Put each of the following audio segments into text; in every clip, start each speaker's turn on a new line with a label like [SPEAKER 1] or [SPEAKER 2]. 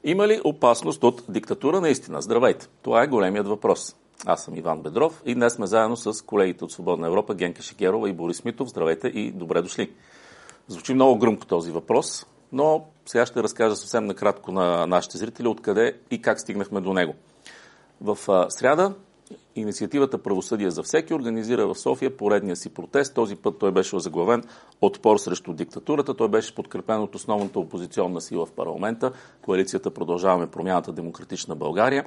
[SPEAKER 1] Има ли опасност от диктатура наистина? Здравейте! Това е големият въпрос. Аз съм Иван Бедров и днес сме заедно с колегите от Свободна Европа Генка Шикерова и Борис Митов. Здравейте и добре дошли! Звучи много гръмко този въпрос, но сега ще разкажа съвсем накратко на нашите зрители откъде и как стигнахме до него. В сряда инициативата Правосъдие за всеки организира в София поредния си протест. Този път той беше озаглавен Отпор срещу диктатурата. Той беше подкрепен от основната опозиционна сила в парламента, коалицията Продължаваме промяната Демократична България.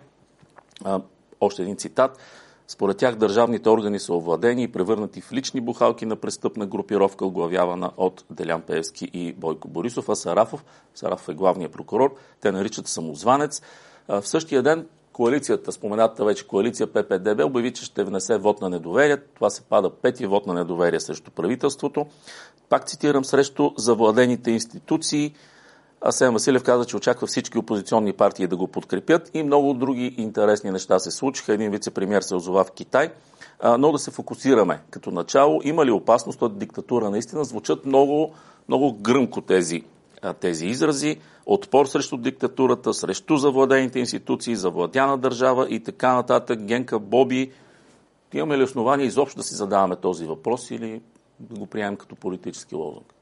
[SPEAKER 1] Още един цитат. Според тях държавните органи са овладени и превърнати в лични бухалки на престъпна групировка, оглавявана от Делян Пеевски и Бойко Борисов, а Сарафов е главният прокурор, те наричат самозванец. В същия ден коалицията, спомената вече коалиция ППДБ, обяви, че ще внесе вод на недоверие. Това се пада петия вод на недоверие срещу правителството. Пак цитирам, срещу завладените институции. Асен Василев каза, че очаква всички опозиционни партии да го подкрепят и много други интересни неща се случиха. Един вице-премиер се озова в Китай. Но да се фокусираме. Като начало, има ли опасност от диктатура? Наистина звучат много, много гръмко тези изрази. Отпор срещу диктатурата, срещу завладените институции, завладяна държава и така нататък. Генка, Боби, имаме ли основания изобщо да си задаваме този въпрос или да го приемем като политически лозунг?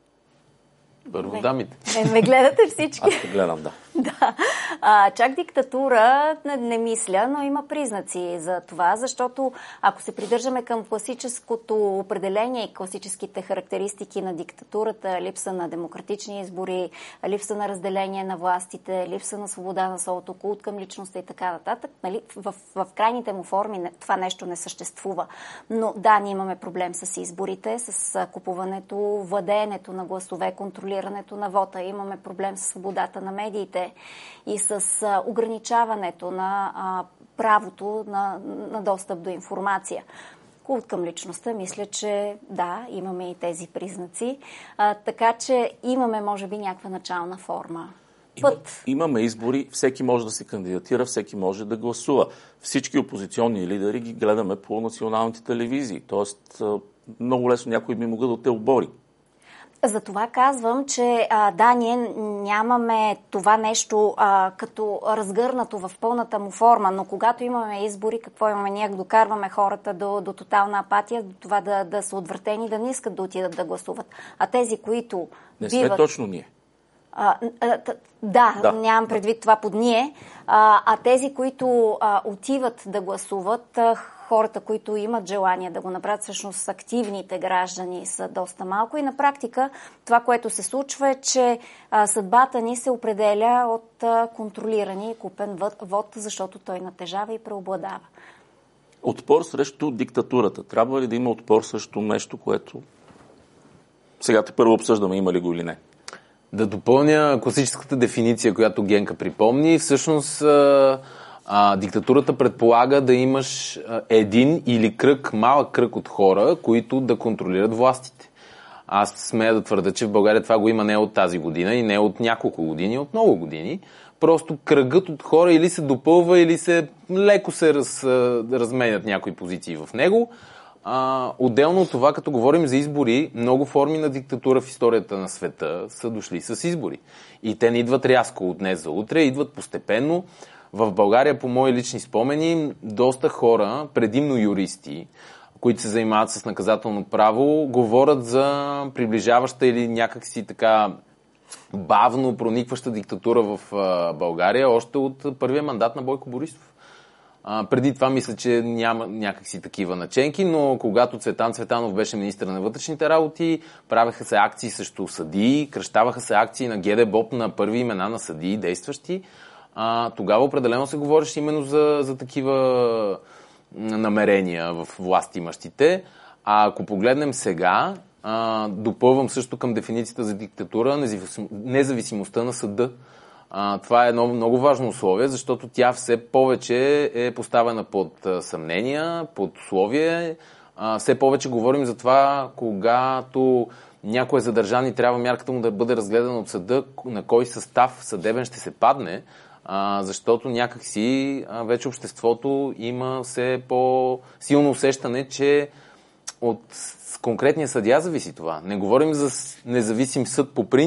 [SPEAKER 2] Първо дамите.
[SPEAKER 3] Ме гледате всички.
[SPEAKER 1] Аз те гледам, да.
[SPEAKER 3] Да. Чак диктатура не мисля, но има признаци за това, защото ако се придържаме към класическото определение и класическите характеристики на диктатурата, липса на демократични избори, липса на разделение на властите, липса на свобода на словото, култ към личността и така нататък, нали, в крайните му форми това нещо не съществува. Но да, ние имаме проблем с изборите, с купуването, владеенето на гласове, контролирането на вота. Имаме проблем с свободата на медиите и с ограничаването на правото на достъп до информация. Култ към личността, мисля, че да, имаме и тези признаци. Така че имаме, може би, някаква начална форма.
[SPEAKER 1] Имаме избори, всеки може да се кандидатира, всеки може да гласува. Всички опозиционни лидери ги гледаме по националните телевизии. Тоест, много лесно някой би могъл да те обори.
[SPEAKER 3] Затова казвам, че да, ние нямаме това нещо като разгърнато в пълната му форма, но когато имаме избори, какво имаме? Ние докарваме хората до тотална апатия, до това да са отвратени, да не искат да отидат да гласуват. А тези, които
[SPEAKER 1] не сме точно ние.
[SPEAKER 3] Да, нямам предвид това под ние. А тези, които отиват да гласуват, хората, които имат желание да го направят, всъщност активните граждани са доста малко и на практика това, което се случва е, че съдбата ни се определя от контролирани и купен вод, защото той натежава и преобладава.
[SPEAKER 1] Отпор срещу диктатурата. Трябва ли да има отпор срещу нещо, което сега първо обсъждаме, има ли го или не?
[SPEAKER 2] Да допълня класическата дефиниция, която Генка припомни. Всъщност диктатурата предполага да имаш един или малък кръг от хора, които да контролират властите. Аз смея да твърда, че в България това го има не от тази година и не от няколко години, а от много години. Просто кръгът от хора или се допълва, или леко се разменят някои позиции в него. Отделно от това, като говорим за избори, много форми на диктатура в историята на света са дошли с избори. И те не идват рязко от днес за утре, идват постепенно. В България, по мои лични спомени, доста хора, предимно юристи, които се занимават с наказателно право, говорят за приближаваща или някакси така бавно проникваща диктатура в България, още от първия мандат на Бойко Борисов. Преди това мисля, че няма някакси такива наченки, но когато Цветан Цветанов беше министър на вътрешните работи, правеха се акции срещу съдии, кръщаваха се акции на ГДБОП на първи имена на съдии, действащи. Тогава определено се говореше именно за такива намерения в властимащите. А ако погледнем сега, допълвам също към дефиницията за диктатура независимостта на съда. Това е едно много важно условие, защото тя все повече е поставена под съмнения, под условие. Все повече говорим за това, когато някой е задържан и трябва мярката му да бъде разгледана от съда, на кой състав съдебен ще се падне, защото някакси вече обществото има все по-силно усещане, че от конкретния съдия зависи това. Не говорим за независим съд по принцип,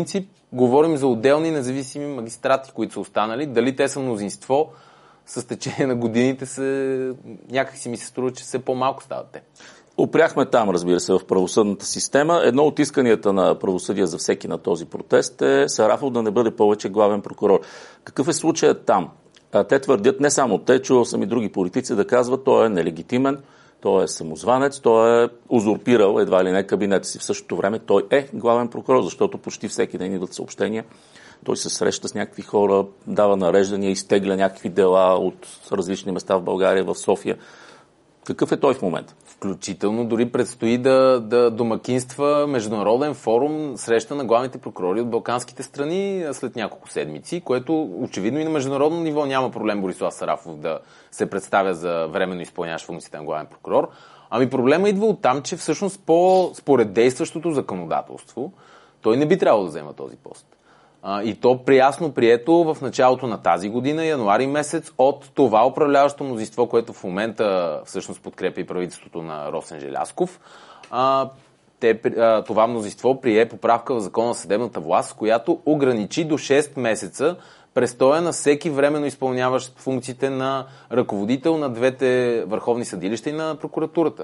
[SPEAKER 2] говорим за отделни независими магистрати, които са останали. Дали те са мнозинство, с течение на годините някак си ми се струва, че все по-малко стават те.
[SPEAKER 1] Опряхме там, разбира се, в правосъдната система. Едно от исканията на правосъдие за всеки на този протест е Сарафов да не бъде повече главен прокурор. Какъв е случаят там? Те твърдят, не само те, чувал съм и други политици да казват, той е нелегитимен, той е самозванец, той е узурпирал едва ли не кабинета си. В същото време той е главен прокурор, защото почти всеки ден идват съобщения. Той се среща с някакви хора, дава нареждания, изтегля някакви дела от различни места в България, в София. Какъв е той в момента?
[SPEAKER 2] Включително дори предстои да домакинства международен форум, среща на главните прокурори от балканските страни след няколко седмици, което очевидно и на международно ниво няма проблем Борислав Сарафов да се представя за временно изпълняващ функциите на главен прокурор. Ами проблема идва от там, че всъщност според действащото законодателство той не би трябвало да взема този пост. И то ясно прието в началото на тази година, януари месец, от това управляващо мнозинство, което в момента всъщност подкрепя и правителството на Росен Желязков. Това мнозинство прие поправка в Закона за съдебната власт, която ограничи до 6 месеца престоя на всеки временно изпълняващ функциите на ръководител на двете върховни съдилища и на прокуратурата.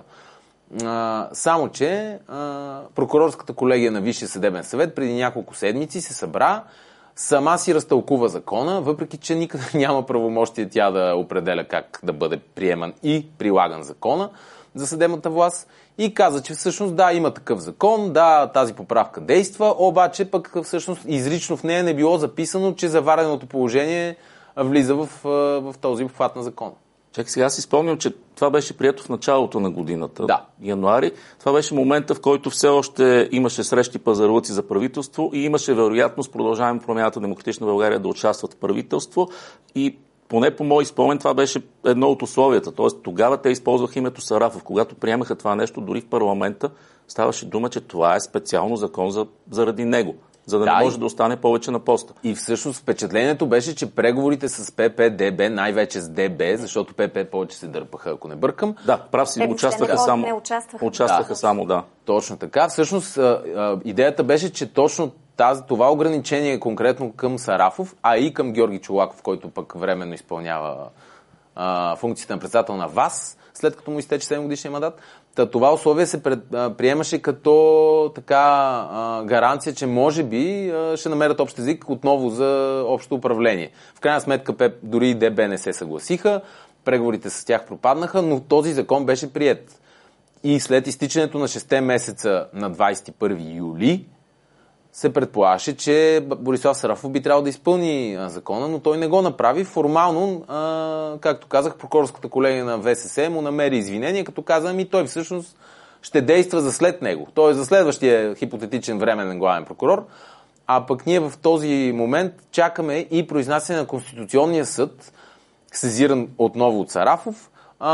[SPEAKER 2] Само че прокурорската колегия на Висшия съдебен съвет преди няколко седмици се събра, сама си разтълкува закона, въпреки че никъде няма правомощие тя да определя как да бъде приеман и прилаган закона за съдебната власт и каза, че всъщност да, има такъв закон, да, тази поправка действа, обаче пък всъщност изрично в нея не било записано, че завареното положение влиза в този обхват на закона.
[SPEAKER 1] Чакай, сега си спомням, че това беше прието в началото на годината,
[SPEAKER 2] да.
[SPEAKER 1] Януари. Това беше момента, в който все още имаше срещи пазарлъци за правителство и имаше вероятност Продължаваме промяната Демократична България да участват в правителство и поне по мой спомен това беше едно от условията. Тоест тогава те използваха името Сарафов. Когато приемаха това нещо, дори в парламента ставаше дума, че това е специално закон заради него, за да не може да остане повече на поста.
[SPEAKER 2] И всъщност впечатлението беше, че преговорите с ПП, ДБ, най-вече с ДБ, защото ПП повече се дърпаха, ако не бъркам.
[SPEAKER 1] Да, прав си, участваха само, да.
[SPEAKER 2] Точно така. Всъщност идеята беше, че точно това ограничение конкретно към Сарафов, а и към Георги Чолаков, който пък временно изпълнява функцията на председател на ВАС, след като му изтече 7 годишния мандат. Това условие се приемаше като гаранция, че може би ще намерят общ език отново за общо управление. В крайна сметка дори и ДБ не се съгласиха, преговорите с тях пропаднаха, но този закон беше приет. И след изтичането на 6 месеца на 21 юли се предполагаше, че Борислав Сарафов би трябвало да изпълни закона, но той не го направи. Формално, както казах, прокурорската колегия на ВСС му намери извинение, като каза, той всъщност ще действа за след него. Т.е. за следващия хипотетичен временен главен прокурор. А пък ние в този момент чакаме и произнасяне на Конституционния съд, сезиран отново от Сарафов,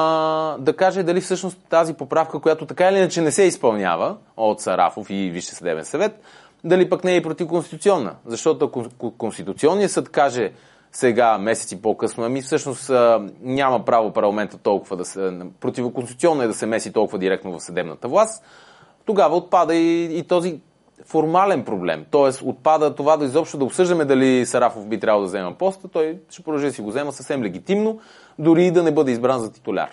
[SPEAKER 2] да каже дали всъщност тази поправка, която така или иначе не се изпълнява от Сарафов и Висшия съдебен съвет, дали пък не е противоконституционна. Защото ако Конституционният съд каже сега, месеци по-късно, всъщност няма право парламента толкова противоконституционно е да се меси толкова директно в съдебната власт, тогава отпада и този формален проблем. Тоест отпада това да изобщо да обсъждаме дали Сарафов би трябвало да взема поста, той ще продължи да си го взема съвсем легитимно, дори и да не бъде избран за титуляр.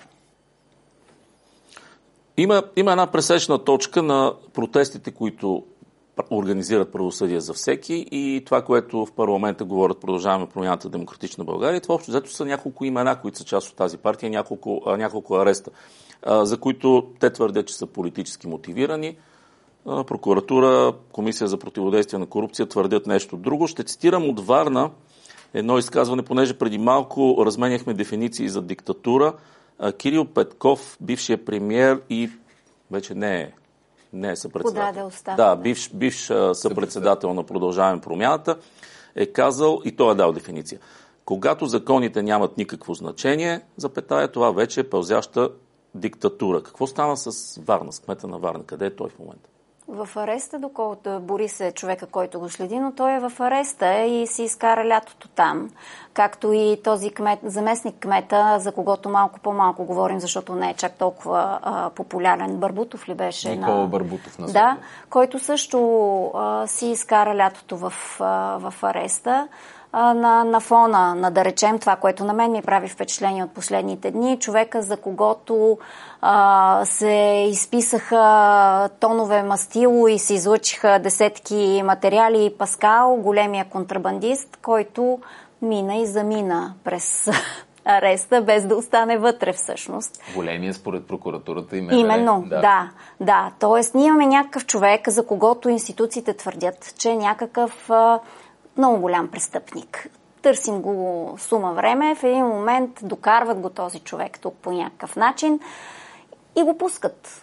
[SPEAKER 1] Има една пресечна точка на протестите, които организират правосъдие за всеки и това, което в парламента говорят Продължаваме промяната Демократична България. Това общо взето са няколко имена, които са част от тази партия, няколко ареста, за които те твърдят, че са политически мотивирани. Прокуратура, Комисия за противодействие на корупция твърдят нещо друго. Ще цитирам от Варна едно изказване, понеже преди малко разменяхме дефиниции за диктатура. Кирил Петков, бившия премиер и вече не е съпредседател. Да, бивш съпредседател на Продължаваме промяната, е казал, и той е дал дефиниция. Когато законите нямат никакво значение, това вече е пълзяща диктатура. Какво стана с Варна, с кмета на Варна? Къде е той в момента?
[SPEAKER 3] в ареста, доколкото Борис е човека, който го следи, но той е в ареста и си изкара лятото там. Както и този заместник кмета, за когото малко по-малко говорим, защото не е чак толкова популярен. Барбутов ли беше?
[SPEAKER 2] Никола Барбутов на
[SPEAKER 3] Да, който също си изкара лятото в ареста. На фона на, да речем, това, което на мен ми прави впечатление от последните дни, човека, за когото се изписаха тонове мастило и се излъчиха десетки материали, Паскал, големия контрабандист, който мина и замина през ареста, без да остане вътре всъщност.
[SPEAKER 2] Големия според прокуратурата и МВР.
[SPEAKER 3] Именно, да. Тоест, ние имаме някакъв човек, за когото институциите твърдят, че е някакъв много голям престъпник. Търсим го сума време, в един момент докарват го този човек тук по някакъв начин и го пускат.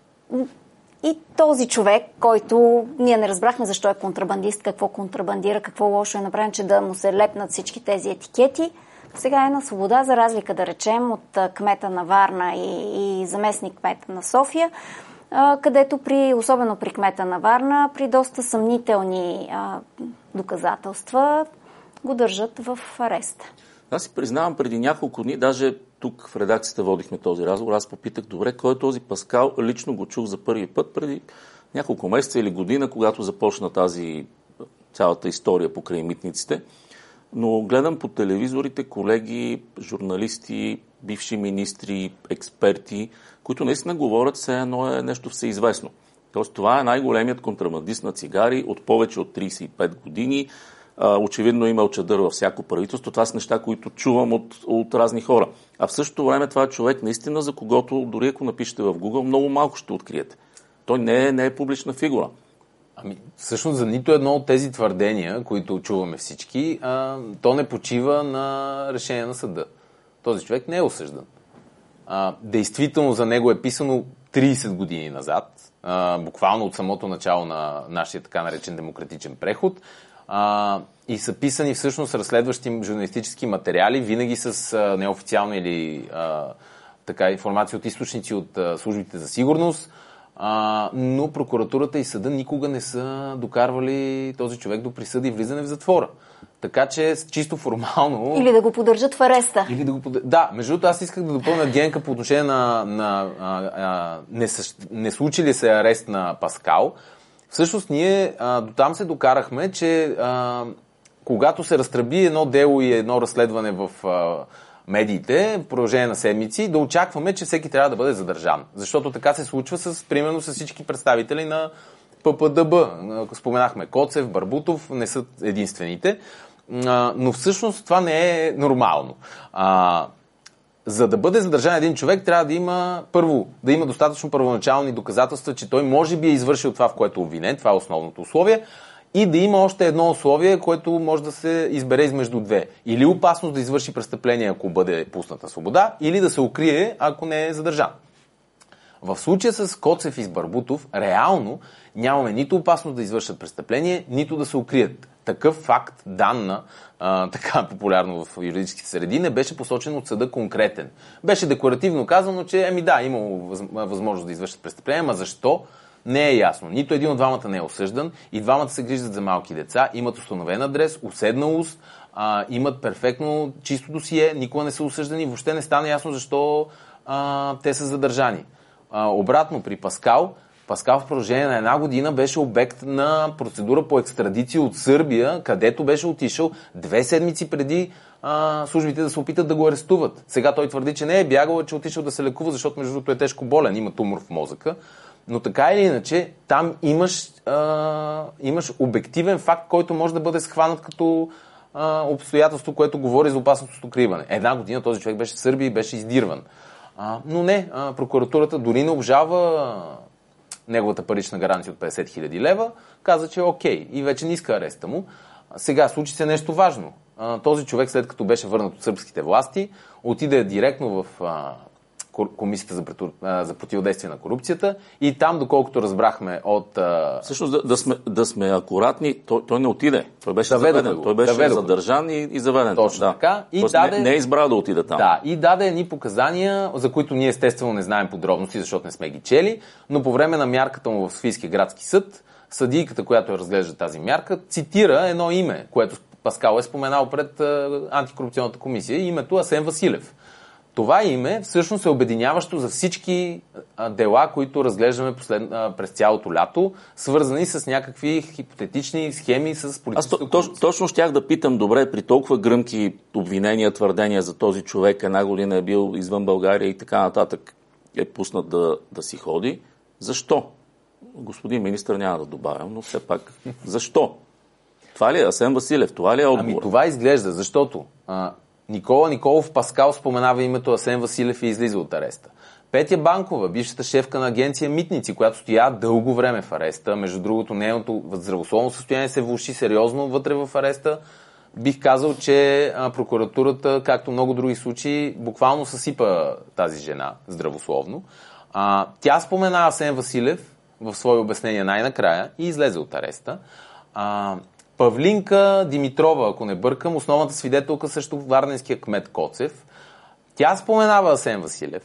[SPEAKER 3] И този човек, който ние не разбрахме защо е контрабандист, какво контрабандира, какво лошо е направено, че да му се лепнат всички тези етикети, сега е на свобода, за разлика, да речем, от кмета на Варна и заместник кмета на София, където особено при кмета на Варна, при доста съмнителни доказателства, го държат в ареста.
[SPEAKER 1] Аз си признавам, преди няколко дни, даже тук в редакцията водихме този разговор, аз попитах, добре, кой е този Паскал? Лично го чух за първи път преди няколко месеца или година, когато започна тази цялата история покрай митниците. Но гледам по телевизорите колеги, журналисти, бивши министри, експерти, които наистина говорят, все едно е нещо всеизвестно. Тоест, това е най-големият контрабандист на цигари от повече от 35 години. Очевидно имал чадър във всяко правителство. Това са неща, които чувам от разни хора. А в същото време това е човек наистина, за когото, дори ако напишете в Google, много малко ще откриете. Той не е публична фигура.
[SPEAKER 2] Всъщност за нито едно от тези твърдения, които чуваме всички, то не почива на решение на съда. Този човек не е осъждан. Действително за него е писано 30 години назад, буквално от самото начало на нашия така наречен демократичен преход, и са писани всъщност разследващи журналистически материали, винаги с неофициална или така информация от източници от службите за сигурност, но прокуратурата и съда никога не са докарвали този човек до присъда и влизане в затвора. Така че чисто формално...
[SPEAKER 3] Или да го поддържат в ареста.
[SPEAKER 2] Да, между другото аз исках да допълня Генка по отношение на не случи ли се арест на Паскал. Всъщност ние до там се докарахме, че когато се разтръби едно дело и едно разследване в медиите в продължение на седмици, да очакваме, че всеки трябва да бъде задържан. Защото така се случва примерно с всички представители на ППДБ. Споменахме Коцев, Барбутов, не са единствените. Но всъщност това не е нормално. За да бъде задържан един човек, трябва да има, първо, да има достатъчно първоначални доказателства, че той може би е извършил това, в което е обвинен. Това е основното условие. И да има още едно условие, което може да се избере измежду две. Или опасност да извърши престъпление, ако бъде пуснат на свобода, или да се укрие, ако не е задържан. В случая с Коцев и с Барбутов, реално нямаме нито опасност да извършат престъпление, нито да се укрият. Такъв факт, данна, така популярно в юридическите среди, не беше посочен от съда конкретен. Беше декларативно казано, че имало възможност да извършат престъпление, ама защо? Не е ясно. Нито един от двамата не е осъждан и двамата се грижат за малки деца, имат установен адрес, уседналост, имат перфектно чисто досие, никога не са осъждани, въобще не стана ясно защо те са задържани. Обратно при Паскал в продължение на една година беше обект на процедура по екстрадиция от Сърбия, където беше отишъл 2 седмици преди службите да се опитат да го арестуват. Сега той твърди, че не е бягал, че отишъл да се лекува, защото между другото е тежко болен, има тумор в мозъка. Но така или иначе, там имаш обективен факт, който може да бъде схванат като обстоятелство, което говори за опасност от укриване. Една година този човек беше в Сърбия и беше издирван. Но не, прокуратурата дори не обжалва неговата парична гаранция от 50 000 лева, каза, че е окей и вече не иска ареста му. Сега случи се нещо важно. Този човек, след като беше върнат от сръбските власти, отиде директно в Комисията за противодействие на корупцията и там, доколкото разбрахме от...
[SPEAKER 1] Всъщност да сме акуратни, той не отиде. Той беше заведен. Той беше задържан и заведен.
[SPEAKER 2] Точно така. И
[SPEAKER 1] не е избрал да отиде там.
[SPEAKER 2] Да, и даде едни показания, за които ние естествено не знаем подробности, защото не сме ги чели, но по време на мярката му в Софийския градски съд, съдийката, която разглежда тази мярка, цитира едно име, което Паскал е споменал пред антикорупционната комисия, името Асен Василев. Това име всъщност е обединяващо за всички дела, които разглеждаме през цялото лято, свързани с някакви хипотетични схеми с политическа корупция.
[SPEAKER 1] Точно щях да питам, добре, при толкова гръмки обвинения, твърдения за този човек, една година е бил извън България и така нататък, е пуснат да си ходи. Защо? Господин министър, няма да добавям, но все пак, защо? Това ли е Асен Василев? Това ли е отговор?
[SPEAKER 2] Ами това изглежда, защото Никола Николов Паскал споменава името Асен Василев и излиза от ареста. Петя Банкова, бившата шефка на агенция Митници, която стоя дълго време в ареста, между другото нейното здравословно състояние се влоши сериозно вътре в ареста, бих казал, че прокуратурата, както много други случаи, буквално съсипа тази жена здравословно. Тя спомена Асен Василев в свое обяснение най-накрая и излезе от ареста. Павлинка Димитрова, ако не бъркам, основната свидетелка също варненския кмет Коцев, тя споменава Асен Василев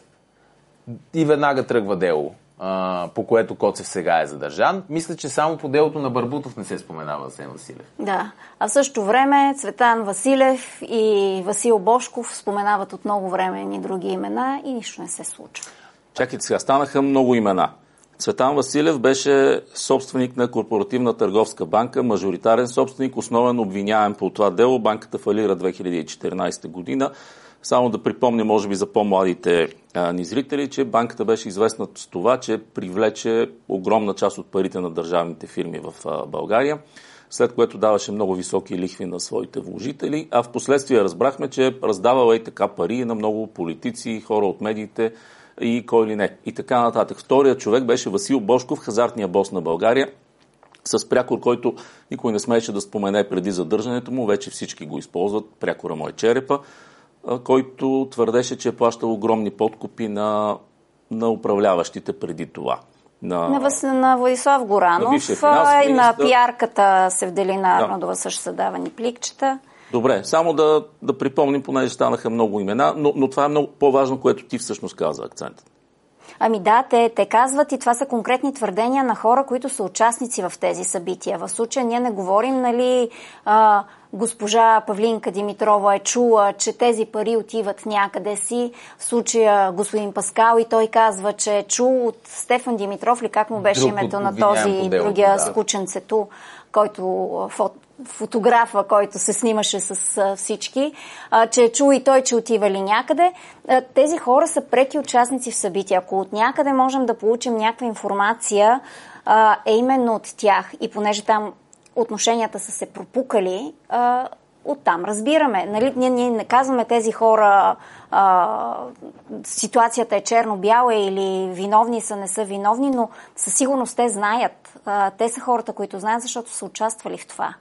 [SPEAKER 2] и веднага тръгва дело, по което Коцев сега е задържан. Мисля, че само по делото на Барбутов не се споменава Асен Василев.
[SPEAKER 3] Да, а в същото време Цветан Василев и Васил Божков споменават от много време ни други имена и нищо не се случва.
[SPEAKER 1] Чакайте сега, станаха много имена. Цветан Василев беше собственик на Корпоративна търговска банка, мажоритарен собственик, основен обвиняем по това дело. Банката фалира 2014 година. Само да припомня, може би за по-младите ни зрители, че банката беше известна с това, че привлече огромна част от парите на държавните фирми в България, след което даваше много високи лихви на своите вложители, а в последствие разбрахме, че раздавала и така пари на много политици, хора от медиите, и кой ли не. И така нататък. Вторият човек беше Васил Божков, хазартния бос на България, с прякор, който никой не смееше да спомене преди задържането му, вече всички го използват, прякора му е черепа, който твърдеше, че е плащал огромни подкупи на управляващите преди това.
[SPEAKER 3] На Владислав Горанов и на пиарката Севделина Арнодова също са давани пликчета.
[SPEAKER 1] Добре, само да припомним, понеже станаха много имена, но това е много по-важно, което ти всъщност каза, акцентът.
[SPEAKER 3] Ами да, те казват и това са конкретни твърдения на хора, които са участници в тези събития. В случая ние не говорим, нали, госпожа Павлинка Димитрова е чула, че тези пари отиват някъде си. В случая господин Паскал и той казва, че е чул от Стефан Димитров, ли как му беше името на този другия скученцето, който фотографа, който се снимаше с всички, че е чул и той, че отива ли някъде. Тези хора са преки участници в събития. Ако от някъде можем да получим някаква информация, е именно от тях. И понеже там отношенията са се пропукали, оттам разбираме. Нали? Ние не казваме тези хора ситуацията е черно-бяла или виновни са, не са виновни, но със сигурност те знаят. Те са хората, които знаят, защото са участвали в това.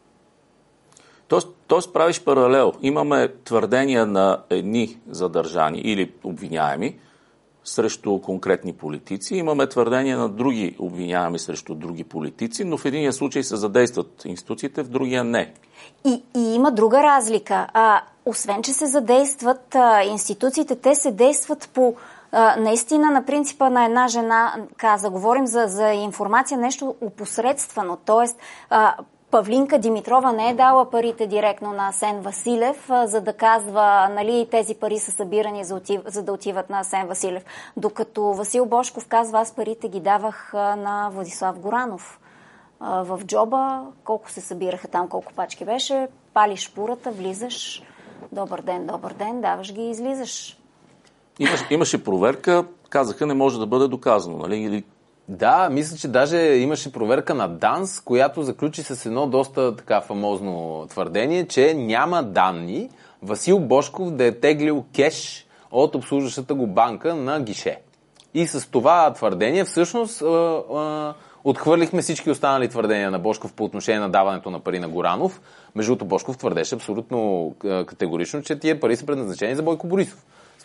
[SPEAKER 1] Тоест правиш паралел. Имаме твърдения на едни задържани или обвиняеми срещу конкретни политици. Имаме твърдения на други обвиняеми срещу други политици, но в единия случай се задействат институциите, в другия не.
[SPEAKER 3] И има друга разлика. Освен, че се задействат институциите, те се действат по наистина на принципа на една жена каза. Говорим за информация, нещо опосредствено. Тоест, Павлинка Димитрова не е дала парите директно на Асен Василев, за да казва, нали, тези пари са събирани за да отиват на Асен Василев. Докато Васил Божков казва, аз парите ги давах на Владислав Горанов. В джоба, колко се събираха там, колко пачки беше, палиш пурата, влизаш, добър ден, даваш ги и излизаш.
[SPEAKER 1] Имаше проверка, казаха, не може да бъде доказано, нали? Или...
[SPEAKER 2] Да, мисля, че даже имаше проверка на ДАНС, която заключи с едно доста така фамозно твърдение, че няма данни Васил Божков да е теглил кеш от обслужващата го банка на гише. И с това твърдение всъщност отхвърлихме всички останали твърдения на Божков по отношение на даването на пари на Горанов. Между другото, Божков твърдеше абсолютно категорично, че тия пари са предназначени за Бойко Борисов.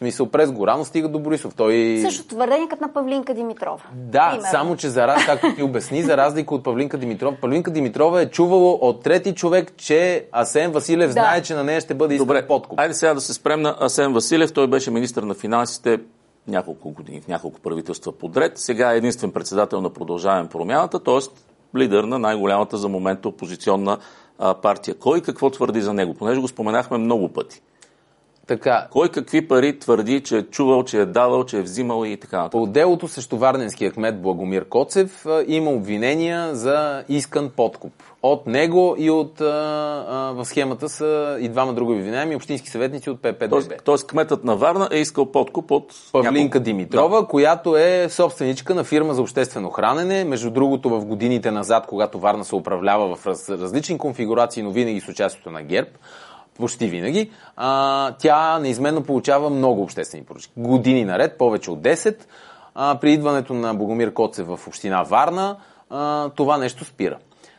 [SPEAKER 2] смисъл през Горанов стига до Борисов. Той...
[SPEAKER 3] Също твърдение като на Павлинка Димитрова.
[SPEAKER 2] Да, примерно. Само че както ти обясни, за разлика от Павлинка Димитрова, Павлинка Димитрова е чувало от трети човек, че Асен Василев знае, че на нея ще бъде искан подкуп.
[SPEAKER 1] Айде сега да се спрем на Асен Василев. Той беше министър на финансите няколко години, в няколко правителства подред. Сега е единствен председател на Продължаваме промяната, т.е. лидер на най-голямата за момента опозиционна партия. Кой какво твърди за него? Понеже го споменахме много пъти.
[SPEAKER 2] Така.
[SPEAKER 1] Кой какви пари твърди, че е чувал, че е давал, че е взимал и така нататък?
[SPEAKER 2] По делото срещу варненския кмет Благомир Коцев има обвинения за искан подкуп. От него и в схемата са и двама други обвиняеми общински съветници от ППДБ.
[SPEAKER 1] Тоест кметът на Варна е искал подкуп от
[SPEAKER 2] Павлинка Димитрова, която е собственичка на фирма за обществено хранене. Между другото, в годините назад, когато Варна се управлява в различни конфигурации, но винаги с участието на ГЕРБ, почти винаги, тя неизменно получава много обществени поръчки. Години наред, повече от 10. При идването на Богомир Коцев в община Варна, това нещо спира.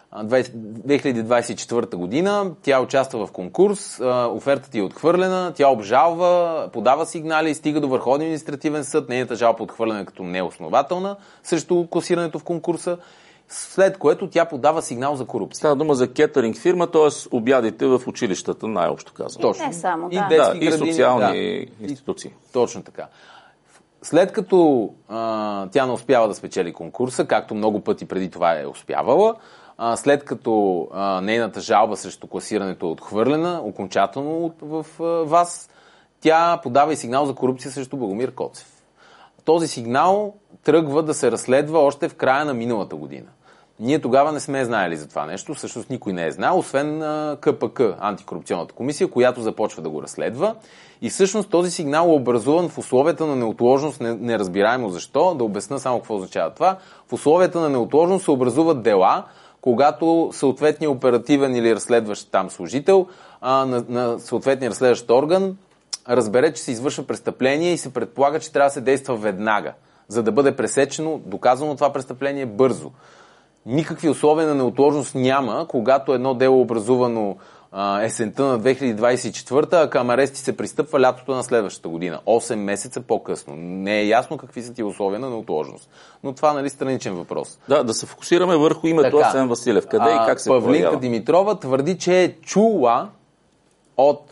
[SPEAKER 2] 2024 година тя участва в конкурс, офертата е отхвърлена, тя обжалва, подава сигнали и стига до Върховния административен съд, нейната жалба отхвърлена като неоснователна срещу класирането в конкурса, след което тя подава сигнал за корупция.
[SPEAKER 1] Става дума за кетеринг фирма, т.е. обядите в училищата, най-общо казано.
[SPEAKER 2] Точно.
[SPEAKER 3] Не само,
[SPEAKER 2] и
[SPEAKER 3] детски
[SPEAKER 2] градини,
[SPEAKER 1] и социални институции.
[SPEAKER 2] Точно така. След като тя не успява да спечели конкурса, както много пъти преди това е успявала, след като нейната жалба срещу класирането е отхвърлена окончателно в ВАС, тя подава и сигнал за корупция срещу Благомир Коцев. Този сигнал тръгва да се разследва още в края на миналата година. Ние тогава не сме знаели за това нещо, всъщност никой не е знал, освен КПК, антикорупционната комисия, която започва да го разследва. И всъщност този сигнал е образуван в условията на неотложност, неразбираемо защо, да обясна само какво означава това. В условията на неотложност се образуват дела, когато съответният оперативен или разследващ там служител на съответния разследващ орган разбере, че се извършва престъпление и се предполага, че трябва да се действа веднага, за да бъде пресечено, доказано това престъпление бързо. Никакви условия на неотложност няма, когато едно дело е образувано есента на 2024, а към арести се пристъпва лятото на следващата година. 8 месеца по-късно. Не е ясно какви са тия условия на неотложност. Но това, страничен въпрос.
[SPEAKER 1] Да се фокусираме върху името Асен Василев. Къде и как се
[SPEAKER 2] Павлинка
[SPEAKER 1] проявява?
[SPEAKER 2] Димитрова твърди, че е чула от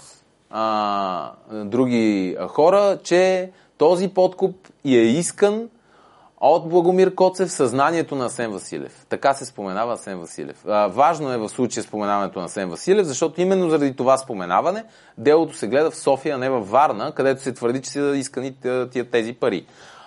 [SPEAKER 2] други хора, че този подкуп е искан от Благомир Коцев съзнанието на Асен Василев. Така се споменава Асен Василев. Важно е в случая споменаването на Асен Василев, защото именно заради това споменаване делото се гледа в София, а не във Варна, където се твърди, че са искани тези пари.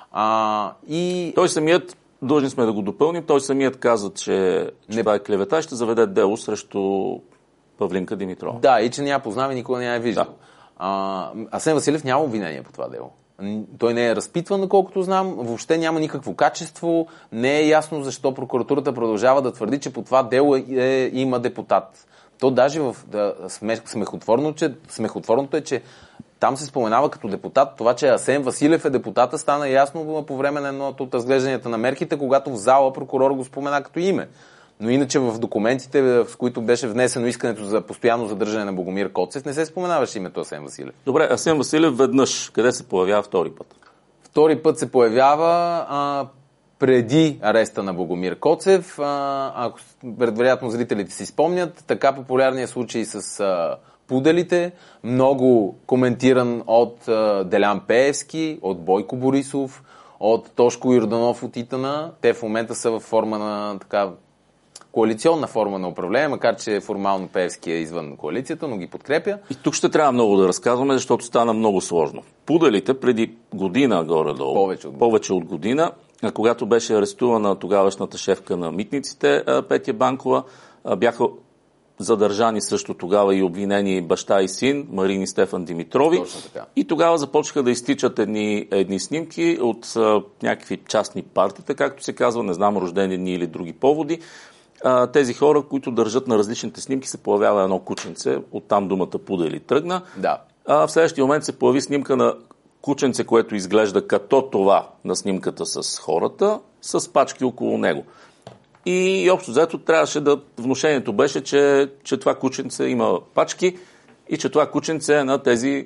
[SPEAKER 1] Той самият, длъжни сме да го допълним, той самият каза, че това е клевета и ще заведе дело срещу Павлинка Димитрова.
[SPEAKER 2] Да, и че не я познава и никога не я е виждал. Асен Василев няма обвинение по това дело. Той не е разпитван, доколкото знам, въобще няма никакво качество, не е ясно защо прокуратурата продължава да твърди, че по това дело има депутат. То даже смехотворното е, че там се споменава като депутат, това, че Асен Василев е депутата, стана ясно по време на едното от разглежданията на мерките, когато в зала прокурор го спомена като име. Но иначе в документите, с които беше внесено искането за постоянно задържане на Богомир Коцев, не се споменаваше името Асен Василев.
[SPEAKER 1] Добре, Асен Василев веднъж. Къде се появява втори път?
[SPEAKER 2] Втори път се появява преди ареста на Богомир Коцев. Ако вероятно зрителите си спомнят, така популярният случай с пуделите, много коментиран от Делян Пеевски, от Бойко Борисов, от Тошко Йорданов от Итана. Те в момента са в форма на коалиционна форма на управление, макар че формално Пеевски е извън коалицията, но ги подкрепя.
[SPEAKER 1] И тук ще трябва много да разказваме, защото стана много сложно. Пуделите преди година горе-долу, повече от година, когато беше арестувана тогавашната шефка на митниците Петя Банкова, бяха задържани също тогава и обвинени баща и син, Марин и Стефан Димитрови. И тогава започнаха да изтичат едни снимки от някакви частни партии, както се казва, не знам, рождени дни или други поводи. Тези хора, които държат на различните снимки, се появява едно кученце, оттам думата пудели тръгна.
[SPEAKER 2] Да.
[SPEAKER 1] В следващия момент се появи снимка на кученце, което изглежда като това на снимката с хората, с пачки около него. И общо взето трябваше внушението беше, че това кученце има пачки и че това кученце е на тези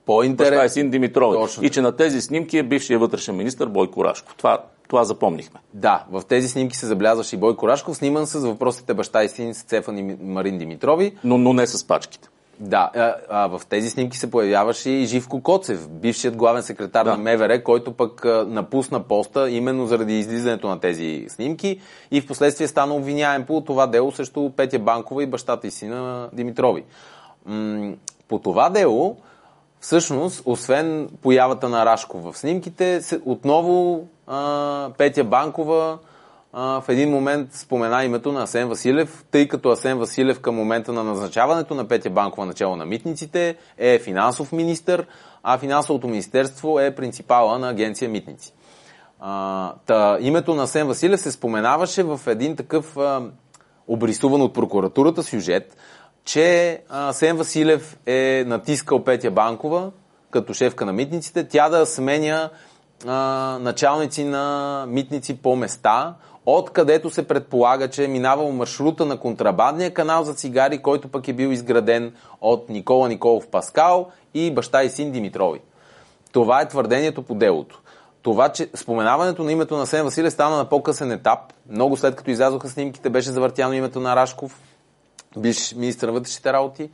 [SPEAKER 1] баща и син Димитрови. И че на тези снимки е бившия вътрешен министър Бойко Рашков. Това запомнихме.
[SPEAKER 2] Да, в тези снимки се забелязваше и Бойко Рашков, сниман с въпросите баща и син Стефан и Марин Димитрови.
[SPEAKER 1] Но не с пачките.
[SPEAKER 2] Да, в тези снимки се появяваше и Живко Коцев, бившият главен секретар на МВР, който пък напусна поста именно заради излизането на тези снимки и в последствие стана обвиняем по това дело срещу Петя Банкова и бащата и сина Димитрови. По това дело, всъщност, освен появата на Рашков в снимките, отново Петя Банкова в един момент спомена името на Асен Василев, тъй като Асен Василев към момента на назначаването на Петя Банкова начало на митниците е финансов министър, а финансовото министерство е принципала на агенция Митници. Името на Асен Василев се споменаваше в един такъв обрисуван от прокуратурата сюжет, че Асен Василев е натискал Петя Банкова като шефка на митниците, тя да сменя началници на митници по места, откъдето се предполага, че е минавал маршрута на контрабандния канал за цигари, който пък е бил изграден от Никола Николов Паскал и баща и син Димитрови. Това е твърдението по делото. Това, че споменаването на името на Асен Василев стана на по-късен етап, много след като излязоха снимките, беше завъртяно името на Рашков, бивш министър на вътрешните работи.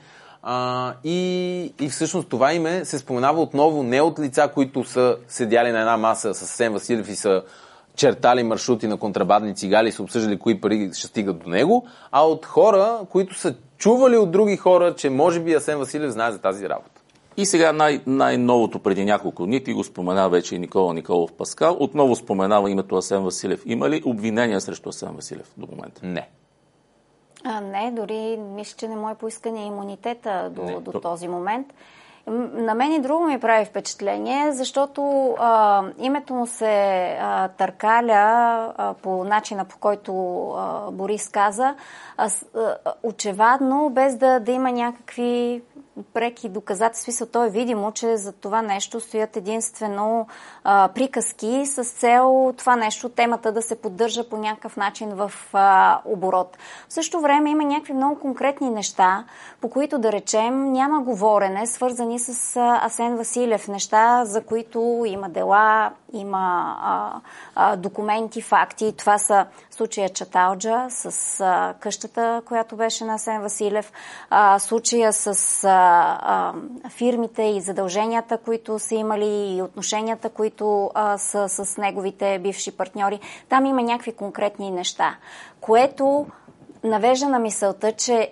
[SPEAKER 2] И всъщност това име се споменава отново не от лица, които са седяли на една маса с Асен Василев и са чертали маршрути на контрабандни цигари и са обсъждали кои пари ще стигат до него, а от хора, които са чували от други хора, че може би Асен Василев знае за тази работа.
[SPEAKER 1] И сега най-новото преди няколко дни, ти го спомена вече и Никола Николов Паскал, отново споменава името Асен Василев. Има ли обвинения срещу Асен Василев до момента?
[SPEAKER 2] Не.
[SPEAKER 3] Не, дори мисля, че не му е поискан имунитета до този момент. На мен и друго ми прави впечатление, защото името му се търкаля по начина, по който Борис каза, очевадно, без да има някакви преки доказателства. То е видимо, че за това нещо стоят единствено приказки с цел това нещо, темата да се поддържа по някакъв начин в оборот. В същото време има някакви много конкретни неща, по които, да речем, няма говорене, свързани с Асен Василев. Неща, за които има дела, има документи, факти. Това са случая Чаталджа с къщата, която беше на Асен Василев, случая с фирмите и задълженията, които са имали, и отношенията, които са с неговите бивши партньори. Там има някакви конкретни неща, което навежда на мисълта, че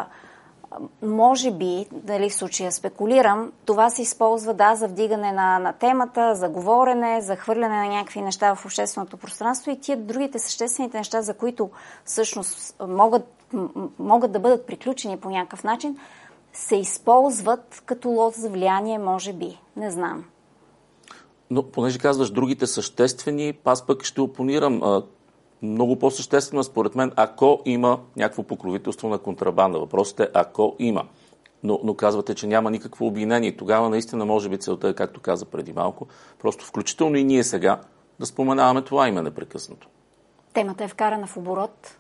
[SPEAKER 3] може би, дали в случая спекулирам, това се използва за вдигане на темата, за говорене, за хвърляне на някакви неща в общественото пространство и тия другите съществените неща, за които всъщност могат да бъдат приключени по някакъв начин, се използват като лоз за влияние, може би. Не знам.
[SPEAKER 1] Но понеже казваш другите съществени, аз пък ще опонирам. Много по-съществено според мен, ако има някакво покровителство на контрабанда. Въпросът е ако има. Но казвате, че няма никакво обвинение. Тогава наистина може би целта е, както каза преди малко, просто включително и ние сега да споменаваме това име непрекъснато.
[SPEAKER 3] Темата е вкарана в оборот.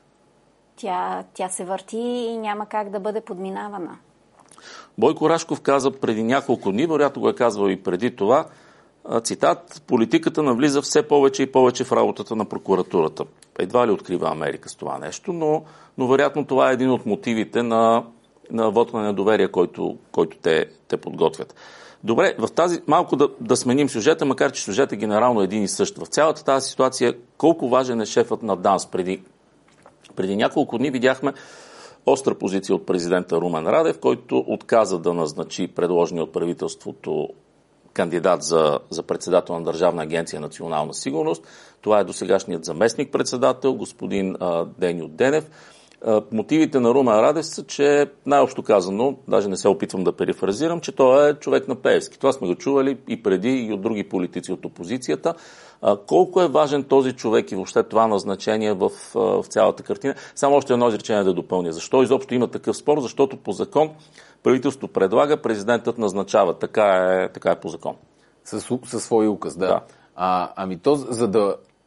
[SPEAKER 3] Тя се върти и няма как да бъде подминавана.
[SPEAKER 1] Бойко Рашков каза преди няколко дни, вероятно го е казвал и преди това, цитат: политиката навлиза все повече и повече в работата на прокуратурата. Едва ли открива Америка с това нещо, но вероятно това е един от мотивите на вот на недоверие, който те подготвят. Добре, в тази малко да сменим сюжета, макар че сюжет е генерално един и същ. В цялата тази ситуация колко важен е шефът на ДАНС? Преди няколко дни видяхме остра позиция от президента Румен Радев, който отказа да назначи предложения от правителството кандидат за председател на Държавна агенция национална сигурност. Това е досегашният заместник-председател, господин Деню Денев. Мотивите на Румен Радев са, че най-общо казано, даже не се опитвам да перифразирам, че той е човек на Пеевски. Това сме го чували и преди, и от други политици от опозицията. Колко е важен този човек и въобще това назначение в цялата картина? Само още едно изречение да допълня. Защо изобщо има такъв спор? Защото по закон правителството предлага, президентът назначава. Така е по закон.
[SPEAKER 2] Със свой указ, да. Ами то, за да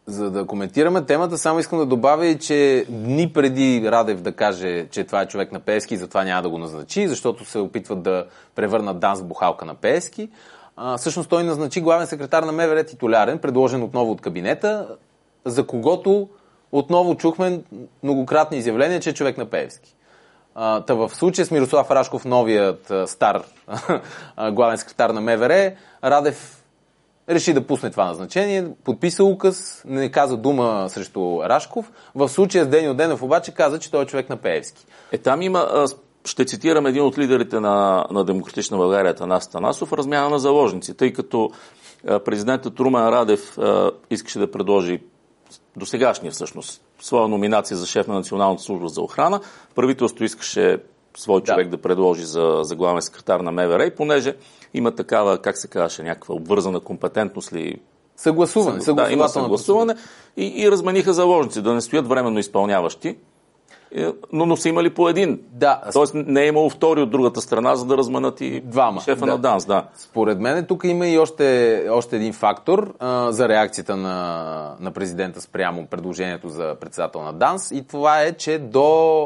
[SPEAKER 2] За да коментираме темата, само искам да добавя и, че дни преди Радев да каже, че това е човек на Пеевски и затова няма да го назначи, защото се опитват да превърнат ДАНС в бухалка на Пеевски, всъщност той назначи главен секретар на МВР титулярен, предложен отново от кабинета, за когото отново чухме многократни изявления, че е човек на Пеевски. Та в случая с Мирослав Рашков, новият стар главен секретар на МВР, Радев реши да пусне това назначение, подписа указ, не каза дума срещу Рашков. В случая с Деньо Денев обаче каза, че той е човек на Пеевски.
[SPEAKER 1] Там има, ще цитирам един от лидерите на Демократична България, Атанас Атанасов, размяна на заложници, тъй като президентът Румен Радев искаше да предложи досегашния всъщност своя номинация за шеф на Националната служба за охрана. Правителството искаше свой човек да предложи за главен секретар на МВР, и понеже има такава, как се казваше, някаква обвързана компетентност ли?
[SPEAKER 2] Съгласуване.
[SPEAKER 1] Има съгласуване и размениха заложници, да не стоят временно изпълняващи, но са имали по един.
[SPEAKER 2] Да.
[SPEAKER 1] Тоест не е имало втори от другата страна, за да разменят и
[SPEAKER 2] двама.
[SPEAKER 1] Шефа на ДАНС. Да.
[SPEAKER 2] Според мен тук има и още един фактор за реакцията на президента спрямо предложението за председател на ДАНС, и това е, че до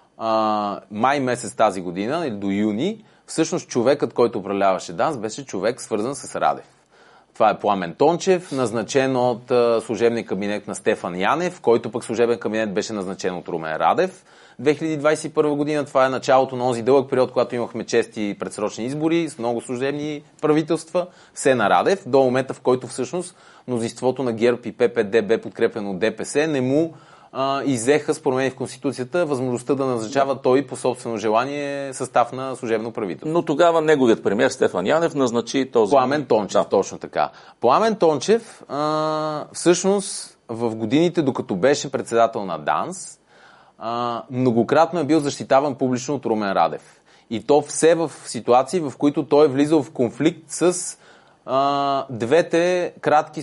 [SPEAKER 2] май месец тази година или до юни, всъщност човекът, който управляваше ДАНС, беше човек свързан с Радев. Това е Пламен Тончев, назначен от служебния кабинет на Стефан Янев, който пък служебен кабинет беше назначен от Румен Радев. 2021 година това е началото на този дълъг период, когато имахме чести предсрочни избори с много служебни правителства, все на Радев, до момента, в който всъщност мнозинството на ГЕРБ и ППД бе подкрепено от ДПС, не му изеха с промени в Конституцията възможността да назначава той по собствено желание състав на служебно правителство.
[SPEAKER 1] Но тогава неговият премиер Стефан Янев назначи този...
[SPEAKER 2] Пламен Тончев, точно така. Пламен Тончев всъщност в годините, докато беше председател на ДАНС, многократно е бил защитаван публично от Румен Радев. И то все в ситуации, в които той е влизал в конфликт с двете кратки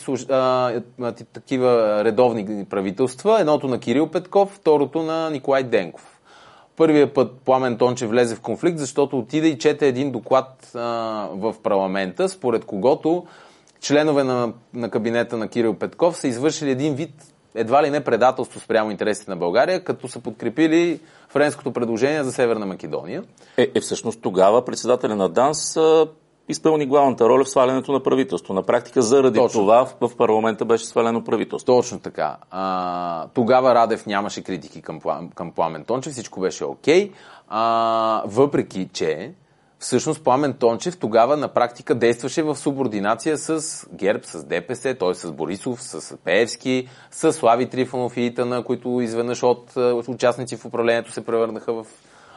[SPEAKER 2] такива редовни правителства, едното на Кирил Петков, второто на Николай Денков. Първият път Пламен Тончев влезе в конфликт, защото отиде и чете един доклад в парламента, според когото членове на кабинета на Кирил Петков са извършили един вид едва ли не предателство спрямо интересите на България, като са подкрепили френското предложение за Северна Македония.
[SPEAKER 1] Всъщност тогава председателя на ДАНС изпълни главната роля в свалянето на правителство. На практика заради това в парламента беше свалено правителство.
[SPEAKER 2] Точно така. Тогава Радев нямаше критики към Пламен Тончев, всичко беше окей. Въпреки че всъщност Пламен Тончев тогава на практика действаше в субординация с ГЕРБ, с ДПС, т.е. с Борисов, с Пеевски, с Слави Трифонов и Итана, които изведнъж от участници в управлението се превърнаха в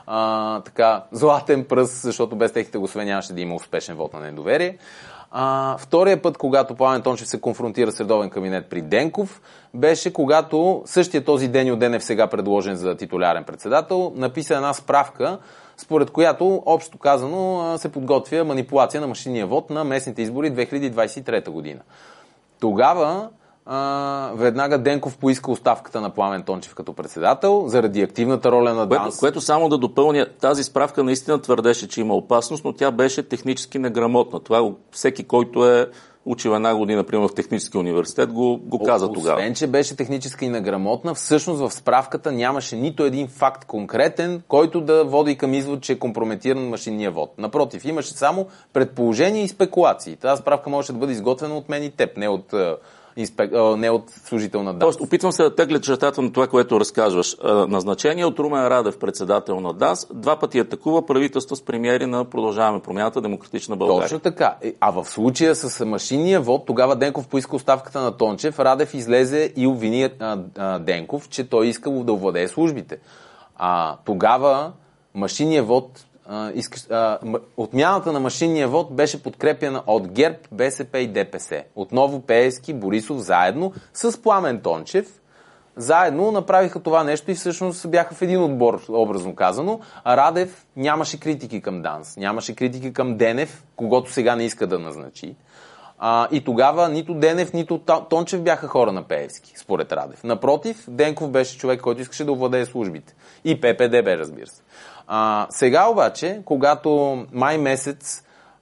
[SPEAKER 2] златен пръст, защото без техните гласове нямаше да има успешен вод на недоверие. Втория път, когато Пламен Тончев се конфронтира с редовен кабинет при Денков, беше когато същия този Деньо Денев, сега предложен за титулярен председател, написа една справка, според която, общо казано, се подготвя манипулация на машинния вод на местните избори 2023 година. Тогава веднага Денков поиска оставката на Пламен Тончев като председател заради активната роля на ДАНС.
[SPEAKER 1] Което само да допълня, тази справка наистина твърдеше, че има опасност, но тя беше технически неграмотна. Това всеки, който е учил една година, например, в технически университет, го каза тогава.
[SPEAKER 2] Освен, че беше технически неграмотна, всъщност в справката нямаше нито един факт конкретен, който да води към извод, че е компрометиран машинния вод. Напротив, имаше само предположения и спекулации. Тази справка можеше да бъде изготвена от мен и теб, не от служител на ДАНС.
[SPEAKER 1] Тоест, опитвам се да тегля чертата на това, което разказваш. Назначение от Румен Радев, председател на ДАНС, 2 пъти атакува правителство с премиери на Продължаваме промяната, Демократична България.
[SPEAKER 2] Точно така. А в случая с машинния вод, тогава Денков поиска оставката на Тончев, Радев излезе и обвини Денков, че той искал да овладее службите. Тогава машинния вод, отмяната на машинния вод беше подкрепена от ГЕРБ, БСП и ДПС. Отново Пеевски, Борисов заедно с Пламен Тончев заедно направиха това нещо и всъщност бяха в един отбор, образно казано. А Радев нямаше критики към ДАНС, нямаше критики към Денев, когото сега не иска да назначи. И тогава нито Денев, нито Тончев бяха хора на Пеевски, според Радев. Напротив, Денков беше човек, който искаше да овладее службите. И ППД бе, разбира се. Сега обаче, когато май месец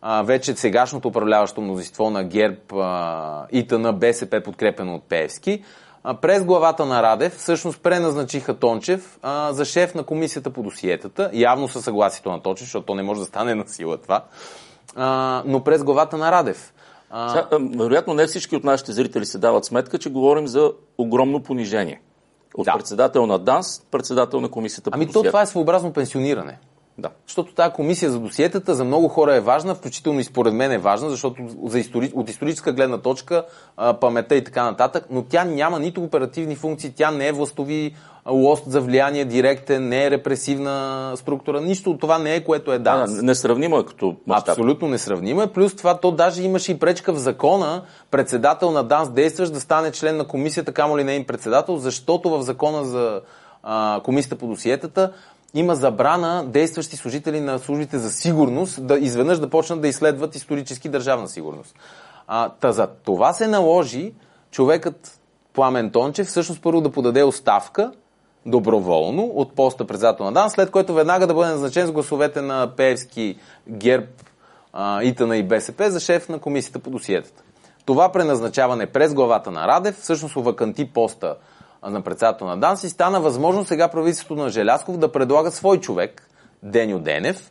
[SPEAKER 2] вече сегашното управляващо мнозинство на ГЕРБ, ИТН, БСП, подкрепено от Пеевски, през главата на Радев всъщност преназначиха Тончев за шеф на комисията по досиетата, явно със съгласието на Тончев, защото то не може да стане на сила това, но през главата на Радев.
[SPEAKER 1] Вероятно не всички от нашите зрители се дават сметка, че говорим за огромно понижение. От председател на ДАНС, председател на комисията по досиетата.
[SPEAKER 2] Това е своеобразно пенсиониране.
[SPEAKER 1] Да.
[SPEAKER 2] Защото тази комисия за досиетата за много хора е важна, включително и според мен е важна, защото от историческа гледна точка, паметта и така нататък, но тя няма нито оперативни функции, тя не е властови лост за влияние директен, не е репресивна структура, нищо от това не е, което е ДАНС.
[SPEAKER 1] Несравнимо е като мащаб.
[SPEAKER 2] Абсолютно несравнимо е, плюс това то даже имаше и пречка в закона председател на ДАНС действащ да стане член на комисията, камо ли не им председател, защото в закона за комисията по досиетата има забрана действащи служители на службите за сигурност да изведнъж да почнат да изследват исторически държавна сигурност. За това се наложи човекът Пламен Тончев всъщност първо да подаде оставка доброволно от поста председател на ДАНС, след което веднага да бъде назначен с гласовете на Пеевски, ГЕРБ, ИТН и БСП за шеф на комисията по досиетата. Това преназначаване през главата на Радев всъщност оваканти поста на председател на ДАНС и стана възможно сега правителството на Желязков да предлага свой човек, Деньо Денев,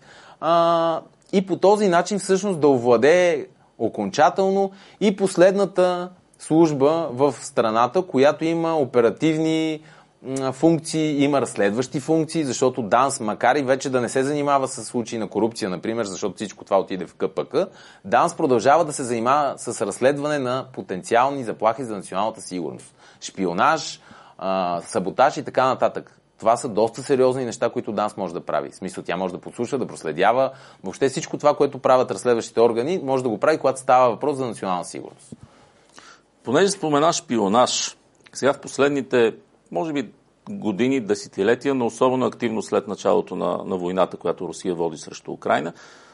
[SPEAKER 2] и по този начин всъщност да овладее окончателно и последната служба в страната, която има оперативни функции, има разследващи функции, защото ДАНС, макар и вече да не се занимава с случаи на корупция, например, защото всичко това отиде в КПК, ДАНС продължава да се занимава с разследване на потенциални заплахи за националната сигурност. Шпионаж, саботаж и така нататък. Това са доста сериозни неща, които ДАНС може да прави. В смисъл, тя може да подслуша, да проследява. Въобще всичко това, което правят разследващите органи, може да го прави, когато става въпрос за национална сигурност.
[SPEAKER 1] Понеже спомена шпионаж, сега в последните, може би, години, десетилетия, но особено активно след началото на войната, която Русия води срещу Украйна,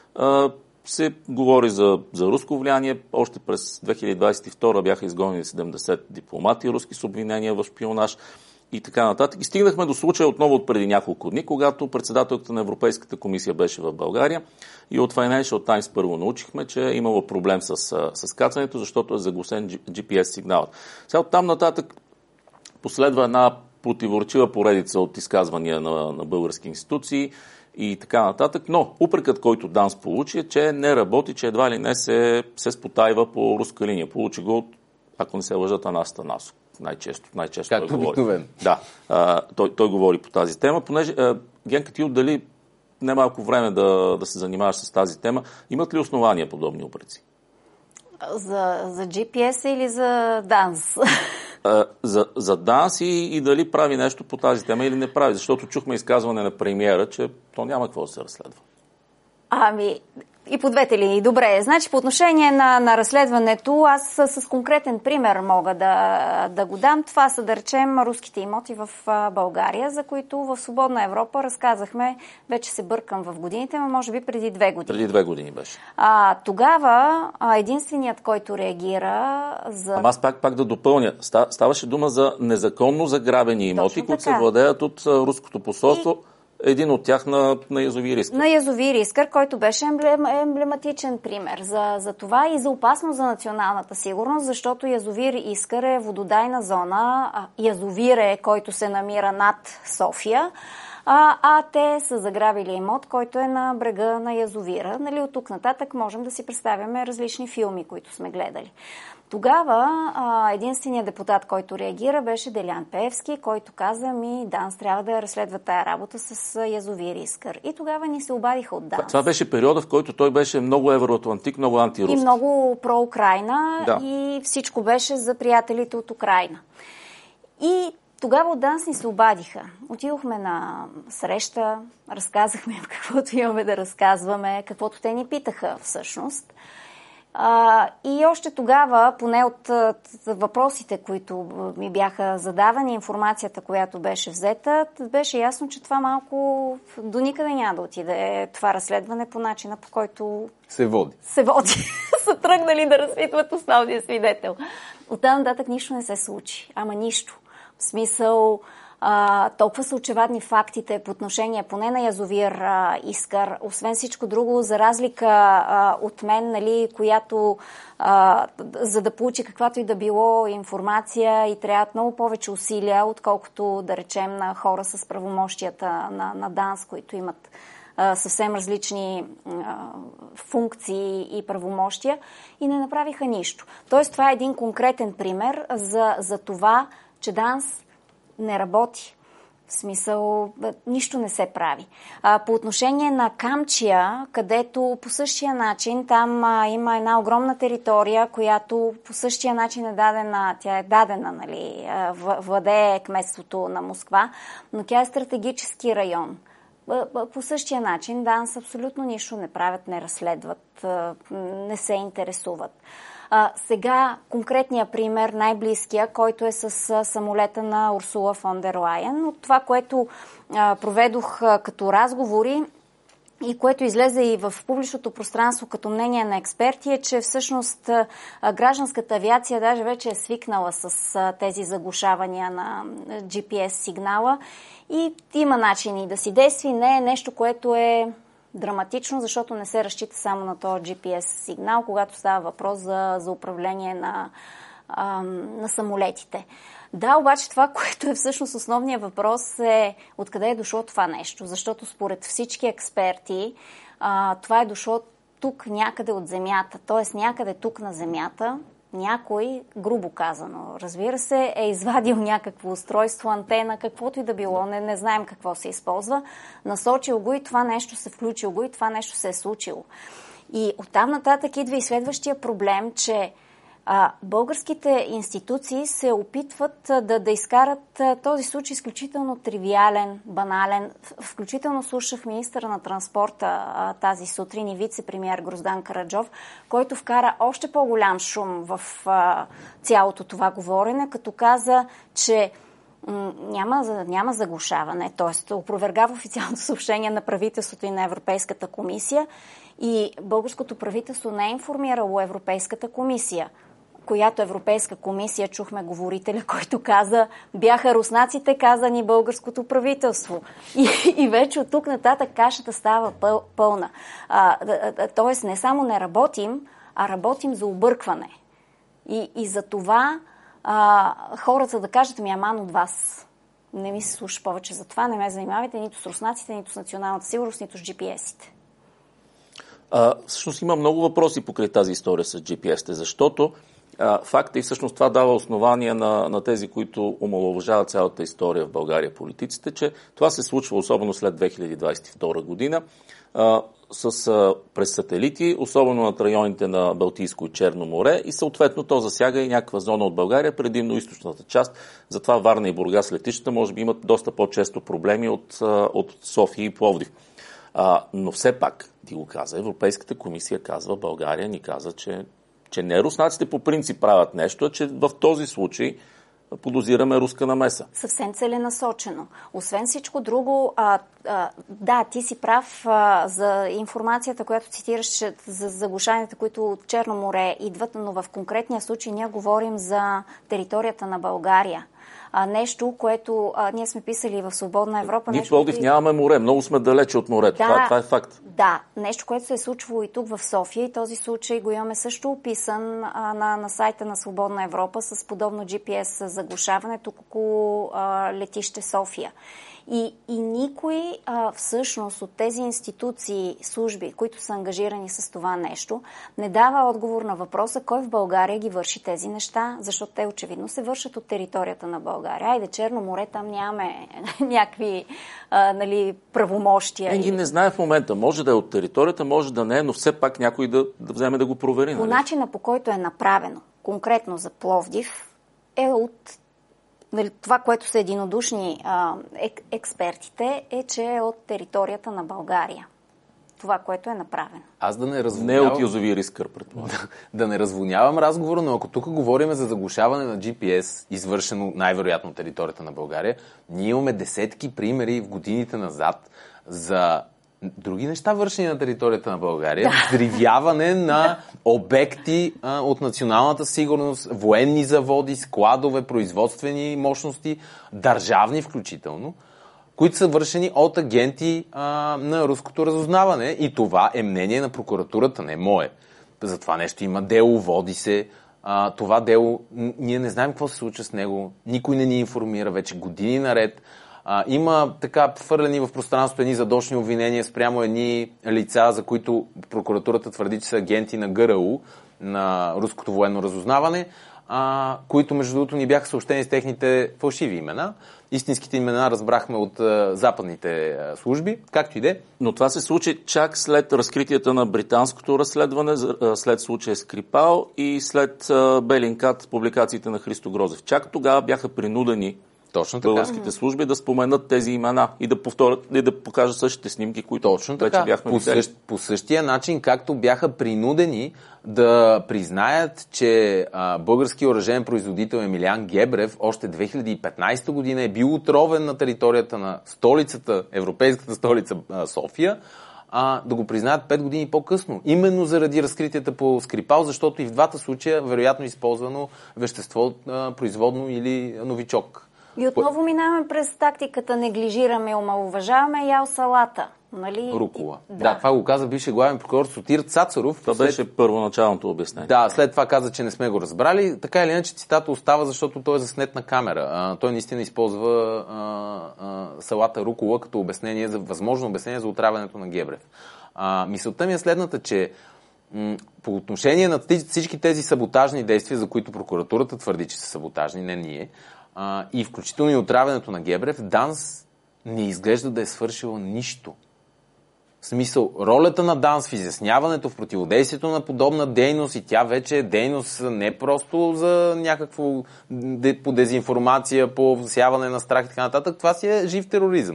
[SPEAKER 1] се говори за руско влияние. Още през 2022 бяха изгонени 70 дипломати руски с обвинения в шпионаж и така нататък. И стигнахме до случая отново от преди няколко дни, когато председателката на Европейската комисия беше в България и от Financial Times първо научихме, че е имало проблем с кацането, защото е заглушен GPS сигналът. Сега оттам нататък последва една противоречива поредица от изказвания на български институции и така нататък, но упрекът, който ДАНС получи, е, че не работи, че едва ли не се спотайва по руска линия. Получи го от, ако не се лъжат, Анас Атанасов. Най-често
[SPEAKER 2] както обикновено.
[SPEAKER 1] Да, той говори по тази тема, понеже Генка, ти отдали немалко време да се занимаваш с тази тема. Имат ли основания подобни упреци?
[SPEAKER 3] За GPS или за ДАНС?
[SPEAKER 1] За ДАНС и дали прави нещо по тази тема или не прави, защото чухме изказване на премиера, че то няма какво да се разследва.
[SPEAKER 3] И по двете линии. Добре, значи по отношение на разследването, аз с конкретен пример мога да го дам. Това са, да речем, руските имоти в България, за които в Свободна Европа разказахме, вече се бъркам в годините, но може би преди 2 години.
[SPEAKER 1] Преди 2 години беше.
[SPEAKER 3] Тогава единственият, който реагира за...
[SPEAKER 1] Аз пак да допълня. Ставаше дума за незаконно заграбени имоти, които се владеят от руското посолство. Един от тях на язовир Искър.
[SPEAKER 3] На язовир Искър, който беше емблематичен пример за това и за опасност за националната сигурност, защото язовир Искър е вододайна зона, язовир е, който се намира над София, а те са заграбили имот, който е на брега на язовира. От тук нататък можем да си представяме различни филми, които сме гледали. Тогава единственият депутат, който реагира, беше Делян Пеевски, който каза ДАНС трябва да разследва тая работа с язовир Искър. И тогава ни се обадиха от ДАНС.
[SPEAKER 1] Това беше периода, в който той беше много евроатлантик, много антируски.
[SPEAKER 3] И много про-Украйна,
[SPEAKER 1] да.
[SPEAKER 3] И всичко беше за приятелите от Украйна. И тогава от ДАНС ни се обадиха. Отидохме на среща, разказахме каквото имаме да разказваме, каквото те ни питаха всъщност. И още тогава, поне от въпросите, които ми бяха задавани, информацията, която беше взета, беше ясно, че това малко до никъде няма да отиде това разследване по начина, по който
[SPEAKER 2] се води.
[SPEAKER 3] Са тръгнали да разпитват основния свидетел. Оттам нататък нищо не се случи. Ама нищо. В смисъл, Толкова са очевадни фактите по отношение поне на язовир Искър. Освен всичко друго, за разлика от мен, нали, която за да получи каквато и да било информация и трябват много повече усилия, отколкото да речем на хора с правомощията на ДАНС, които имат съвсем различни функции и правомощия, и не направиха нищо. Тоест, това е един конкретен пример за това, че ДАНС не работи. В смисъл, нищо не се прави. По отношение на Камчия, където по същия начин, там има една огромна територия, която по същия начин е дадена, тя е дадена, нали, владее кметството на Москва, но тя е стратегически район. По същия начин ДАНС абсолютно нищо не правят, не разследват, не се интересуват. Сега конкретният пример, най-близкия, който е с самолета на Урсула фон дер Лайен. От това, което проведох като разговори и което излезе и в публичното пространство като мнение на експерти, е, че всъщност гражданската авиация даже вече е свикнала с тези заглушавания на GPS сигнала и има начини да си действи. Не е нещо, което е драматично, защото не се разчита само на този GPS сигнал, когато става въпрос за управление на самолетите. Да, обаче това, което е всъщност основният въпрос, е откъде е дошло това нещо, защото според всички експерти това е дошло тук някъде от Земята, т.е. някъде тук на Земята някой, грубо казано, разбира се, е извадил някакво устройство, антена, каквото и да било, не знаем какво се използва, насочил го и това нещо се включил го и това нещо се е случило. И оттам нататък идва и следващия проблем, че българските институции се опитват да изкарат този случай изключително тривиален, банален. Включително слушах министъра на транспорта тази сутрин и вице-премиер Гроздан Караджов, който вкара още по-голям шум в цялото това говорене, като каза, че няма заглушаване, т.е. опровергава официалното съобщение на правителството и на Европейската комисия и българското правителство не е информирало Европейската комисия, която Европейска комисия, чухме говорителя, който каза, бяха руснаците, каза ни българското правителство. И вече от тук нататък кашата става пълна. Тоест не само не работим, а работим за объркване. И за това хората да кажат, аман от вас. Не ми се слуша повече за това, не ме занимавайте нито с руснаците, нито с националната сигурност, нито с GPS-ите.
[SPEAKER 1] Всъщност има много въпроси покрай тази история с GPS-те, защото факт и всъщност това дава основание на тези, които омаловажават цялата история в България, политиците, че това се случва особено след 2022 година през сателити, особено над районите на Балтийско и Черно море и съответно то засяга и някаква зона от България, предимно източната част. Затова Варна и Бургас летищата може би имат доста по-често проблеми от София и Пловдив. Но все пак, ти го каза, Европейската комисия казва, България ни каза, че не руснаците по принцип правят нещо, а че в този случай подозираме руска намеса.
[SPEAKER 3] Съвсем целенасочено. Освен всичко друго, да, ти си прав за информацията, която цитираш за заглушанията, които от Черно море идват, но в конкретния случай ние говорим за територията на България. Нещо, което ние сме писали в Свободна Европа.
[SPEAKER 1] Ние в Пловдив нямаме море, много сме далече от морето.
[SPEAKER 3] Да,
[SPEAKER 1] това е факт.
[SPEAKER 3] Да, нещо, което се е случвало и тук в София и този случай го имаме също описан на сайта на Свободна Европа с подобно GPS заглушаване тук около летище София. И никой всъщност от тези институции, служби, които са ангажирани с това нещо, не дава отговор на въпроса кой в България ги върши тези неща, защото те очевидно се вършат от територията на България. Айде, Черно море, там нямаме някакви правомощия.
[SPEAKER 1] Не знае в момента. Може да е от територията, може да не е, но все пак някой да вземе да го провери.
[SPEAKER 3] По начина, по който е направено, конкретно за Пловдив, е от това, което са единодушни експертите, е, че е от територията на България. Това, което е направено.
[SPEAKER 2] Аз да не развонявам...
[SPEAKER 1] Не от язовир Искър, предполагам.
[SPEAKER 2] Да не развонявам разговора, но ако тук говорим за заглушаване на GPS, извършено най-вероятно от територията на България, ние имаме десетки примери в годините назад за други неща вършени на територията на България. Взривяване на обекти от националната сигурност, военни заводи, складове, производствени мощности, държавни включително, които са вършени от агенти на руското разузнаване. И това е мнение на прокуратурата, не мое. За това нещо има дело, води се. Това дело, ние не знаем какво се случва с него. Никой не ни информира вече години наред. Има така хвърлени в пространството едни задочни обвинения спрямо едни лица, за които прокуратурата твърди, че са агенти на ГРУ, на руското военно разузнаване, които между другото ни бяха съобщени с техните фалшиви имена. Истинските имена разбрахме от западните служби, както и де.
[SPEAKER 1] Но това се случи чак след разкритията на британското разследване, след случая Скрипал и след Белинкат, публикациите на Христо Грозев. Чак тогава бяха принудени българските служби да споменат тези имена и да повторят и да покажат същите снимки, които вече бяхме видели.
[SPEAKER 2] По същия начин, както бяха принудени да признаят, че български оръжеен производител Емилиан Гебрев още 2015 година е бил отровен на територията на столицата, европейската столица София, да го признаят 5 години по-късно. Именно заради разкритията по Скрипал, защото и в двата случая вероятно използвано вещество производно или новичок.
[SPEAKER 3] И отново минаваме през тактиката неглижираме, омаловажаваме ял салата. Нали?
[SPEAKER 2] Рукола. Да, това го каза бившия главен прокурор Сотир Цацаров.
[SPEAKER 1] Това беше първоначалното обяснение.
[SPEAKER 2] Да, след това каза, че не сме го разбрали. Така или иначе цитата остава, защото той е заснет на камера. Той наистина използва салата рукола като обяснение, възможно обяснение за отравянето на Гебрев. Мисълта ми е следната, че по отношение на всички тези саботажни действия, за които прокуратурата твърди, че са саботажни, не ние, и включително и отравянето на Гебрев, ДАНС не изглежда да е свършила нищо. В смисъл, ролята на ДАНС в изясняването, в противодействието на подобна дейност, и тя вече е дейност не просто за някакво по дезинформация, по всяване на страх и така нататък, това си е жив тероризъм.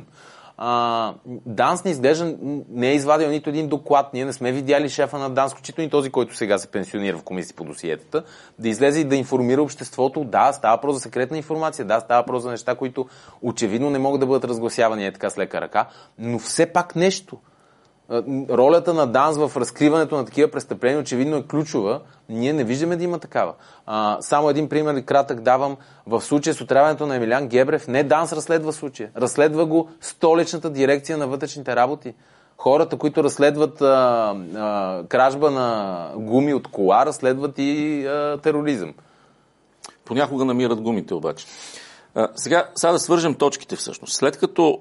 [SPEAKER 2] ДАНС не изглежда, не е извадил нито един доклад. Ние не сме видяли шефа на ДАНС, включително и този, който сега се пенсионира в комисия по досиетата, да излезе и да информира обществото. Да, става въпрос за секретна информация, да, става въпрос за неща, които очевидно не могат да бъдат разгласявани така с лека ръка, но все пак нещо. Ролята на ДАНС в разкриването на такива престъпления очевидно е ключова. Ние не виждаме да има такава. Само един пример кратък давам. В случая с отравянето на Емилиан Гебрев не ДАНС разследва случая. Разследва го Столичната дирекция на вътрешните работи. Хората, които разследват кражба на гуми от кола, разследват и тероризъм.
[SPEAKER 1] Понякога намират гумите обаче. Сега да свържем точките всъщност. След като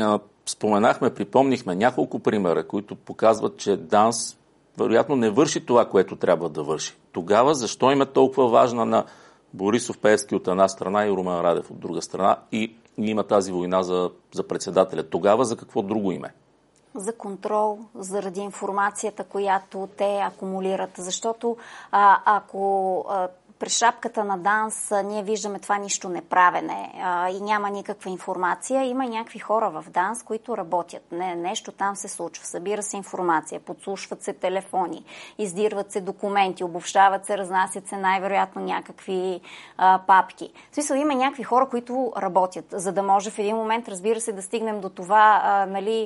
[SPEAKER 1] припомнихме няколко примера, които показват, че ДАНС вероятно не върши това, което трябва да върши. Тогава защо им е толкова важна на Борисов Пеевски от една страна и Румен Радев от друга страна и има тази война за председателя? Тогава за какво друго име?
[SPEAKER 3] За контрол, заради информацията, която те акумулират. Защото ако през шапката на ДАНС ние виждаме това нищо неправене и няма никаква информация. Има и някакви хора в ДАНС, които работят. Нещо там се случва. Събира се информация, подслушват се телефони, издирват се документи, обобщават се, разнасят се най-вероятно някакви папки. В смисъл, има някакви хора, които работят, за да може в един момент, разбира се, да стигнем до това,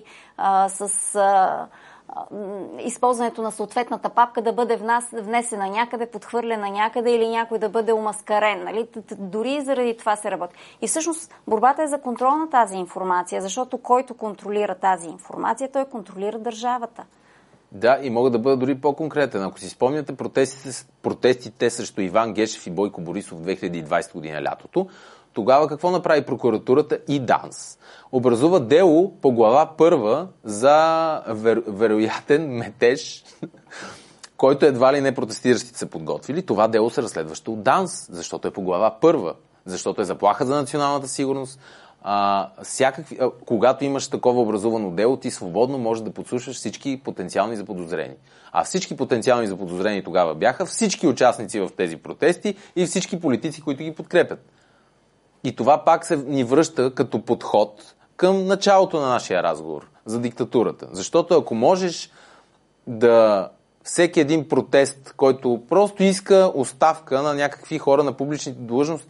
[SPEAKER 3] с използването на съответната папка да бъде внесена някъде, подхвърлена някъде или някой да бъде омаскарен. Нали? Дори заради това се работи. И всъщност борбата е за контрол на тази информация, защото който контролира тази информация, той контролира държавата.
[SPEAKER 2] Да, и мога да бъда дори по-конкретен. Ако си спомняте протестите срещу Иван Гешев и Бойко Борисов в 2020 година лятото, тогава какво направи прокуратурата и ДАНС? Образува дело по глава първа за вероятен метеж, който едва ли не протестиращите са подготвили. Това дело се разследващо от ДАНС, защото е по глава първа, защото е заплаха за националната сигурност. Когато имаш такова образувано дело, ти свободно можеш да подслушаш всички потенциални заподозрени. А всички потенциални заподозрени тогава бяха всички участници в тези протести и всички политици, които ги подкрепят. И това пак ни връща като подход към началото на нашия разговор за диктатурата. Защото ако можеш да всеки един протест, който просто иска оставка на някакви хора на публичните длъжности,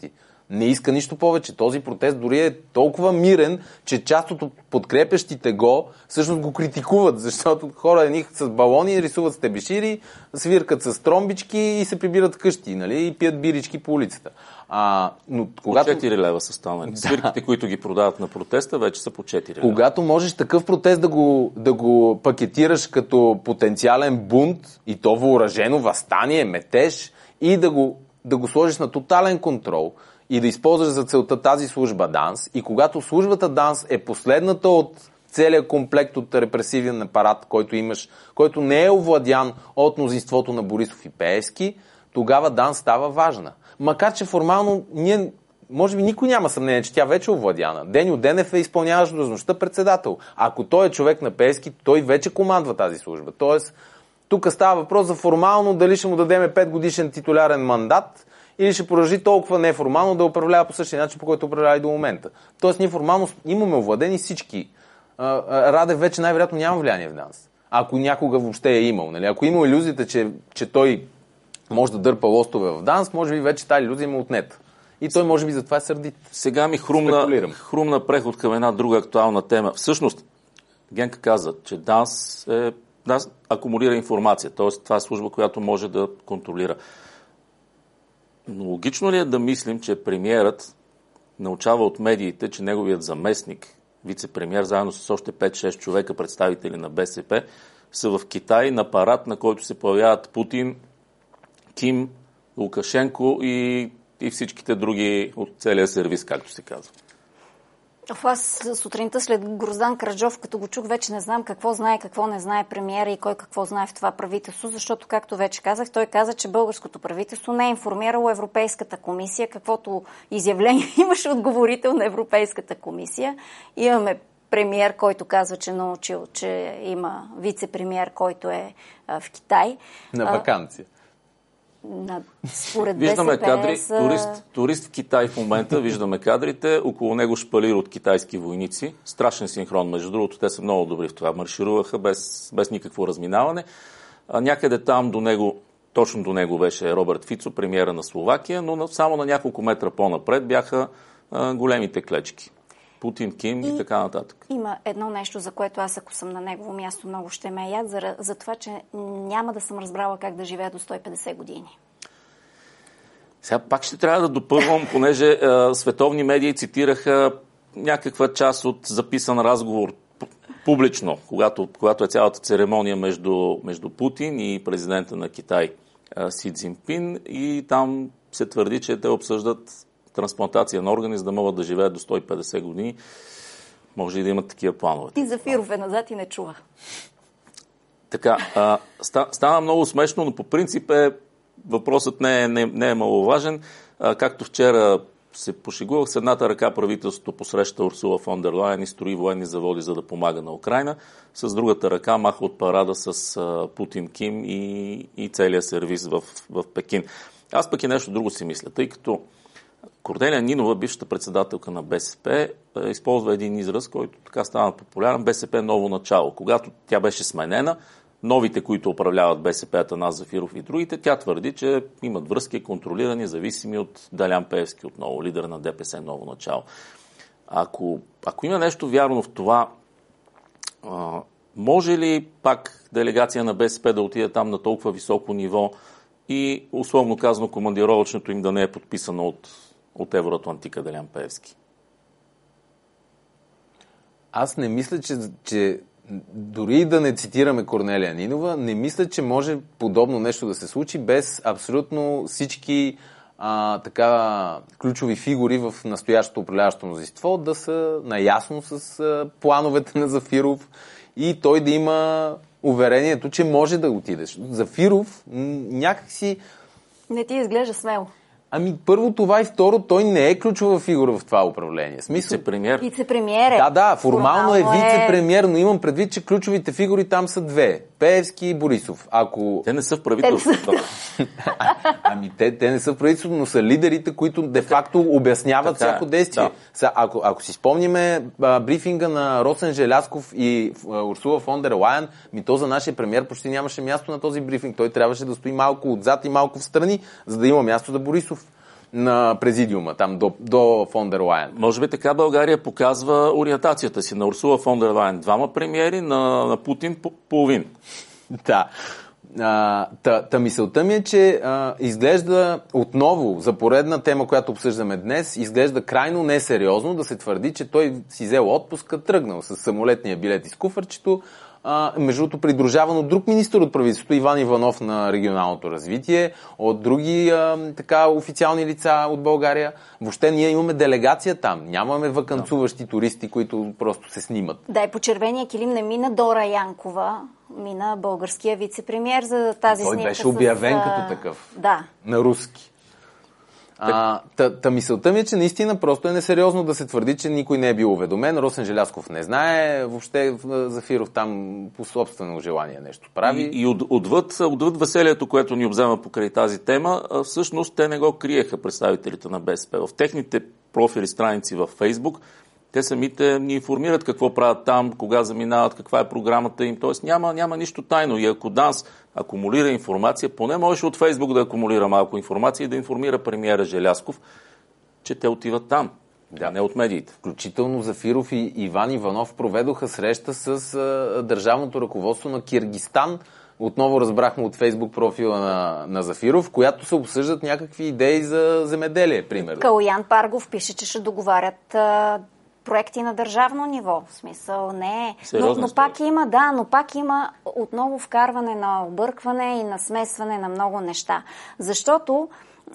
[SPEAKER 2] Не иска нищо повече. Този протест дори е толкова мирен, че част от подкрепящите го всъщност го критикуват, защото хора едни с балони рисуват стебешири, свиркат с тромбички и се прибират къщи, нали, и пият бирички по улицата. Но когато...
[SPEAKER 1] По 4 лева са станали. Да. Свирките, които ги продават на протеста, вече са по 4 лева.
[SPEAKER 2] Когато можеш такъв протест да го пакетираш като потенциален бунт и то въоръжено въстание, метеж и да го сложиш на тотален контрол и да използваш за целта тази служба ДАНС, и когато службата ДАНС е последната от целият комплект от репресивен апарат, който имаш, който не е овладян от мнозинството на Борисов и Пеевски, тогава ДАНС става важна. Макар че формално ние, може би никой няма съмнение, че тя вече е овладяна. Деньо Денев е изпълняващ длъжността председател. Ако той е човек на Пеевски, той вече командва тази служба. Тоест, тук става въпрос за формално дали ще му дадеме 5 годишен титулярен мандат или ще продължи толкова неформално да управлява по същия начин, по който управлява и до момента. Тоест, ние формално имаме овладени всички. Радев вече най-вероятно няма влияние в ДАНС. Ако някога въобще е имал. Нали? Ако има илюзията, че той може да дърпа лостове в ДАНС, може би вече тази илюзия има отнета. И той може би затова е сърдит.
[SPEAKER 1] Сега ми хрумна преход към една друга актуална тема. Всъщност, Генка каза, че ДАНС акумулира информация, т.е. това е служба, която може да контролира. Но логично ли е да мислим, че премиерът научава от медиите, че неговият заместник, вице-премиер, заедно с още 5-6 човека, представители на БСП, са в Китай на парад, на който се появяват Путин, Ким, Лукашенко и всичките други от целия сервис, както се казва.
[SPEAKER 3] Аз сутринта след Гроздан Караджов, като го чух, вече не знам какво знае, какво не знае премиера и кой какво знае в това правителство, защото, както вече казах, той каза, че българското правителство не е информирало Европейската комисия, каквото изявление имаше отговорител на Европейската комисия. Имаме премиер, който казва, че научил, че има вице-премиер, който е в Китай.
[SPEAKER 2] На ваканция.
[SPEAKER 3] Според
[SPEAKER 1] виждаме
[SPEAKER 3] БСП
[SPEAKER 1] кадри, турист в Китай в момента, виждаме кадрите, около него шпалир от китайски войници, страшен синхрон, между другото, те са много добри в това, маршируваха без никакво разминаване. Някъде там до него, точно до него беше Робърт Фицо, премиера на Словакия, но само на няколко метра по-напред бяха големите клечки. Путин, Ким и така нататък.
[SPEAKER 3] Има едно нещо, за което аз, ако съм на негово място, много ще ме яд, за това, че няма да съм разбрала как да живея до 150 години.
[SPEAKER 1] Сега пак ще трябва да допълвам, понеже световни медии цитираха някаква част от записан разговор публично, когато е цялата церемония между Путин и президента на Китай Си Цзинпин, и там се твърди, че те обсъждат трансплантация на органи, за да могат да живеят до 150 години. Може и да имат такива планове.
[SPEAKER 3] И Зафиров е назад и не чува.
[SPEAKER 1] Така, стана много смешно, но по принцип въпросът не е маловажен. Както вчера се пошегувах, с едната ръка правителството посреща Урсула фон дер Лайен и строи военни заводи, за да помага на Украйна. С другата ръка маха от парада с Путин, Ким и целия сервис в Пекин. Аз пък и нещо друго си мисля, тъй като Корнелия Нинова, бившата председателка на БСП, използва един израз, който така стана популярен: БСП ново начало. Когато тя беше сменена, новите, които управляват БСП, Атанас Зафиров и другите, тя твърди, че имат връзки, контролирани, зависими от Делян Пеевски, отново лидер на ДПС ново начало. Ако има нещо вярно в това, може ли пак делегация на БСП да отиде там на толкова високо ниво и, условно казано, командировъчното им да не е подписано от евроатлантика Делян Пеевски?
[SPEAKER 2] Аз не мисля, че дори да не цитираме Корнелия Нинова, не мисля, че може подобно нещо да се случи без абсолютно всички ключови фигури в настоящото управляващо мнозинство да са наясно с плановете на Зафиров и той да има уверението, че може да отидеш. Зафиров някакси...
[SPEAKER 3] Не ти изглежда смело.
[SPEAKER 2] Ами първо това и второ, той не е ключова фигура в това управление.
[SPEAKER 1] Вице-премиер.
[SPEAKER 3] Вице-премиер е.
[SPEAKER 2] Да, формално е вице-премиер, но имам предвид, че ключовите фигури там са две. Пеевски и Борисов.
[SPEAKER 1] Те не са в правителството.
[SPEAKER 2] Ами те не са в правителството, но са лидерите, които де-факто обясняват всяко действие. Да. Ако си спомниме брифинга на Росен Желязков и Урсула фон дер Лайен, то за нашия премиер почти нямаше място на този брифинг. Той трябваше да стои малко отзад и малко в страни, за да има място за Борисов. на президиума, там до фон дер Лайен.
[SPEAKER 1] Може би така България показва ориентацията си на Урсула фон дер Лайен. 2 премиери, на Путин половин.
[SPEAKER 2] Да. Мисълта ми е, че изглежда отново, за поредна тема, която обсъждаме днес, изглежда крайно несериозно да се твърди, че той си взел отпуска, тръгнал с самолетния билет из куфърчето, между другото придружаван от друг министър от правителството, Иван Иванов на регионалното развитие, от други официални лица от България. Въобще ние имаме делегация там. Нямаме ваканцуващи туристи, които просто се снимат.
[SPEAKER 3] Да, и по червения килим не мина Дора Янкова, мина българския вице-премиер за тази снимка.
[SPEAKER 2] Той беше обявен като такъв.
[SPEAKER 3] Да.
[SPEAKER 2] На руски. Мисълта ми е, че наистина просто е несериозно да се твърди, че никой не е бил уведомен. Росен Желязков не знае, въобще Зафиров там по собствено желание нещо прави.
[SPEAKER 1] И отвъд веселието, което ни обзема покрай тази тема, всъщност те не го криеха представителите на БСП. В техните профили, страници във Фейсбук, те самите ни информират какво правят там, кога заминават, каква е програмата им. Тоест няма нищо тайно. И ако ДАНС акумулира информация, поне можеше от Фейсбук да акумулира малко информация и да информира премиера Желязков, че те отиват там, не от медиите.
[SPEAKER 2] Включително Зафиров и Иван Иванов проведоха среща с държавното ръководство на Киргизстан. Отново разбрахме от Фейсбук профила на Зафиров, в която се обсъждат някакви идеи за земеделие, примерно.
[SPEAKER 3] Калоян Паргов пише, че ще договарят проекти на държавно ниво. В смисъл не е. Но пак има отново вкарване на объркване и на смесване на много неща. Защото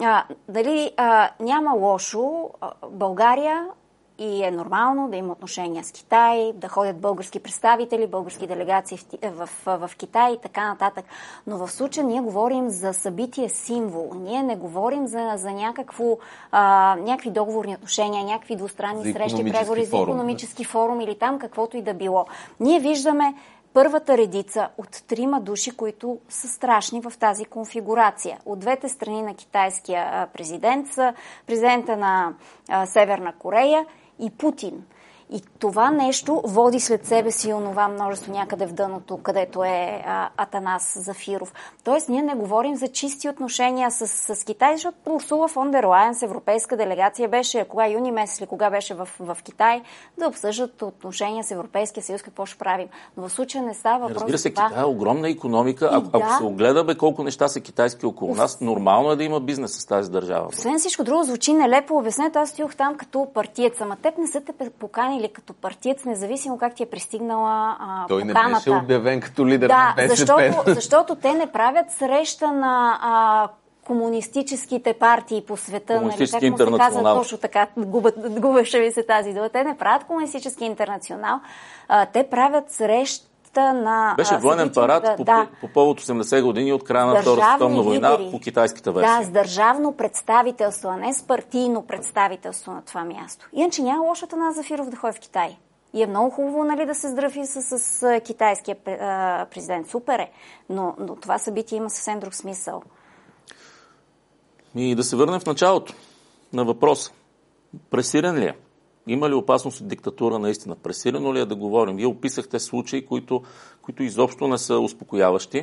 [SPEAKER 3] няма лошо България и е нормално да има отношения с Китай, да ходят български представители, български делегации в Китай и така нататък. Но в случая ние говорим за събитие символ. Ние не говорим за някакви договорни отношения, някакви двустранни срещи, преговори за икономически форум или там каквото и да било. Ние виждаме първата редица от 3 души, които са страшни в тази конфигурация. От двете страни на китайския президент са президента на Северна Корея и Путин. И това нещо води след себе си онова множество някъде в дъното, където е Атанас Зафиров. Тоест, ние не говорим за чисти отношения с Китай, защото Урсула фон дер Лайен с европейска делегация беше, юни месец или кога беше в Китай, да обсъждат отношения с Европейския съюз, какво ще правим. Но в случая не става въпрос.
[SPEAKER 1] Разбира се, Китай е огромна икономика. Ако се огледаме колко неща са китайски около нас, нормално е да има бизнес с тази държава.
[SPEAKER 3] Освен всичко друго, звучи нелепо обяснето. Аз стоях там като партиец. Ама теб не са те поканили като партиец, независимо как ти е пристигнала поканата.
[SPEAKER 2] Той не беше обявен като лидер на БСП.
[SPEAKER 3] Защото те не правят среща на комунистическите партии по света.
[SPEAKER 1] Комунистически интернационал.
[SPEAKER 3] Точно така, губеше ми се тази дума. Те не правят комунистически интернационал. Те правят среща
[SPEAKER 1] беше военен парад по повод 80 години от края на Втората световна война по китайската версия.
[SPEAKER 3] Да, с държавно представителство, а не с партийно представителство на това място. Иначе няма лошата на Зафиров да ходи в Китай. И е много хубаво, с здрави с китайския президент. Супер е. Но това събитие има съвсем друг смисъл.
[SPEAKER 1] И да се върнем в началото на въпроса. Пресирен ли е? Има ли опасност от диктатура наистина? Пресирено ли е да говорим? Вие описахте случаи, които изобщо не са успокояващи,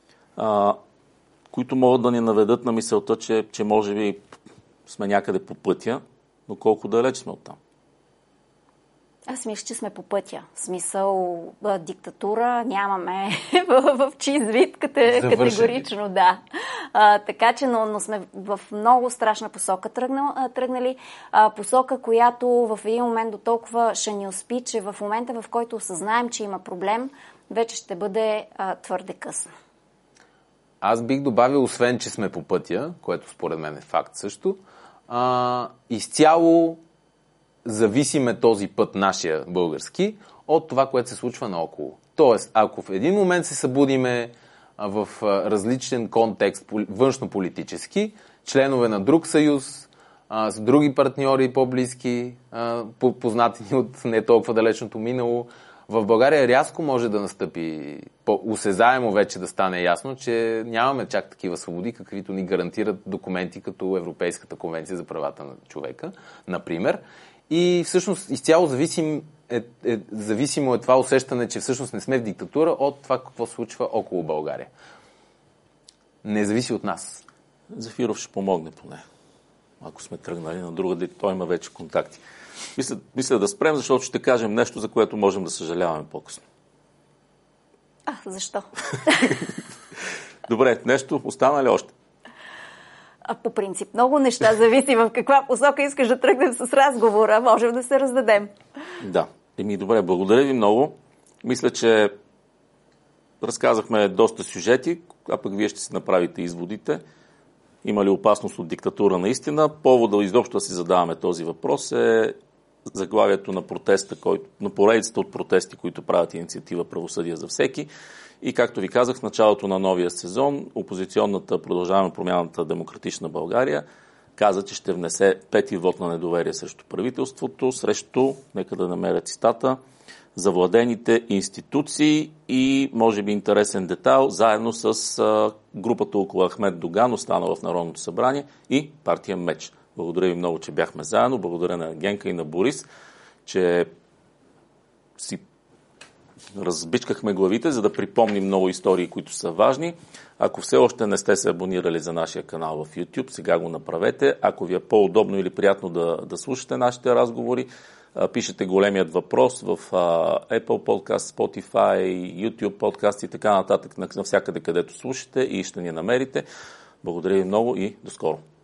[SPEAKER 1] които могат да ни наведат на мисълта, че може би сме някъде по пътя, но колко далеч сме оттам?
[SPEAKER 3] Аз мисля, че сме по пътя. В смисъл диктатура нямаме в чист вид, категорично, да. Така че, но сме в много страшна посока тръгнали. Посока, която в един момент до толкова ще ни успи, че в момента, в който осъзнаем, че има проблем, вече ще бъде твърде късно.
[SPEAKER 2] Аз бих добавил, освен, че сме по пътя, което според мен е факт също, изцяло зависиме този път, нашия български, от това, което се случва наоколо. Тоест, ако в един момент се събудиме в различен контекст, външнополитически, членове на друг съюз, с други партньори по-близки, познати от не толкова далечното минало, в България рязко може да настъпи, усезаемо вече да стане ясно, че нямаме чак такива свободи, каквито ни гарантират документи като Европейската конвенция за правата на човека, например. И всъщност изцяло зависимо е това усещане, че всъщност не сме в диктатура от това какво се случва около България. Не зависи от нас.
[SPEAKER 1] Зафиров ще помогне поне. ако сме тръгнали на друга, той има вече контакти. Мисля да спрем, защото ще кажем нещо, за което можем да съжаляваме по-късно.
[SPEAKER 3] Защо?
[SPEAKER 1] Добре, нещо остана ли още?
[SPEAKER 3] По принцип, много неща зависи в каква посока искаш да тръгнем с разговора. Можем да се раздадем.
[SPEAKER 1] Да. Добре, благодаря ви много. Мисля, че разказахме доста сюжети, а пък вие ще си направите изводите. Има ли опасност от диктатура наистина? Повода изобщо да си задаваме този въпрос е заглавието на протеста, на поредицата от протести, които правят инициатива Правосъдие за всеки. И както ви казах, в началото на новия сезон опозиционната Продължаваме промяната Демократична България каза, че ще внесе 5-ти вод на недоверие срещу правителството, срещу, нека да намеря цитата, завладените институции и, може би интересен детайл, заедно с групата около Ахмед Доган, останала в Народното събрание, и партия Меч. Благодаря ви много, че бяхме заедно. Благодаря на Генка и на Борис, че си разбичкахме главите, за да припомним много истории, които са важни. Ако все още не сте се абонирали за нашия канал в YouTube, сега го направете. Ако ви е по-удобно или приятно да слушате нашите разговори, пишете големият въпрос в Apple Podcast, Spotify, YouTube Podcast и така нататък, навсякъде където слушате и ще ни намерите. Благодаря ви много и до скоро.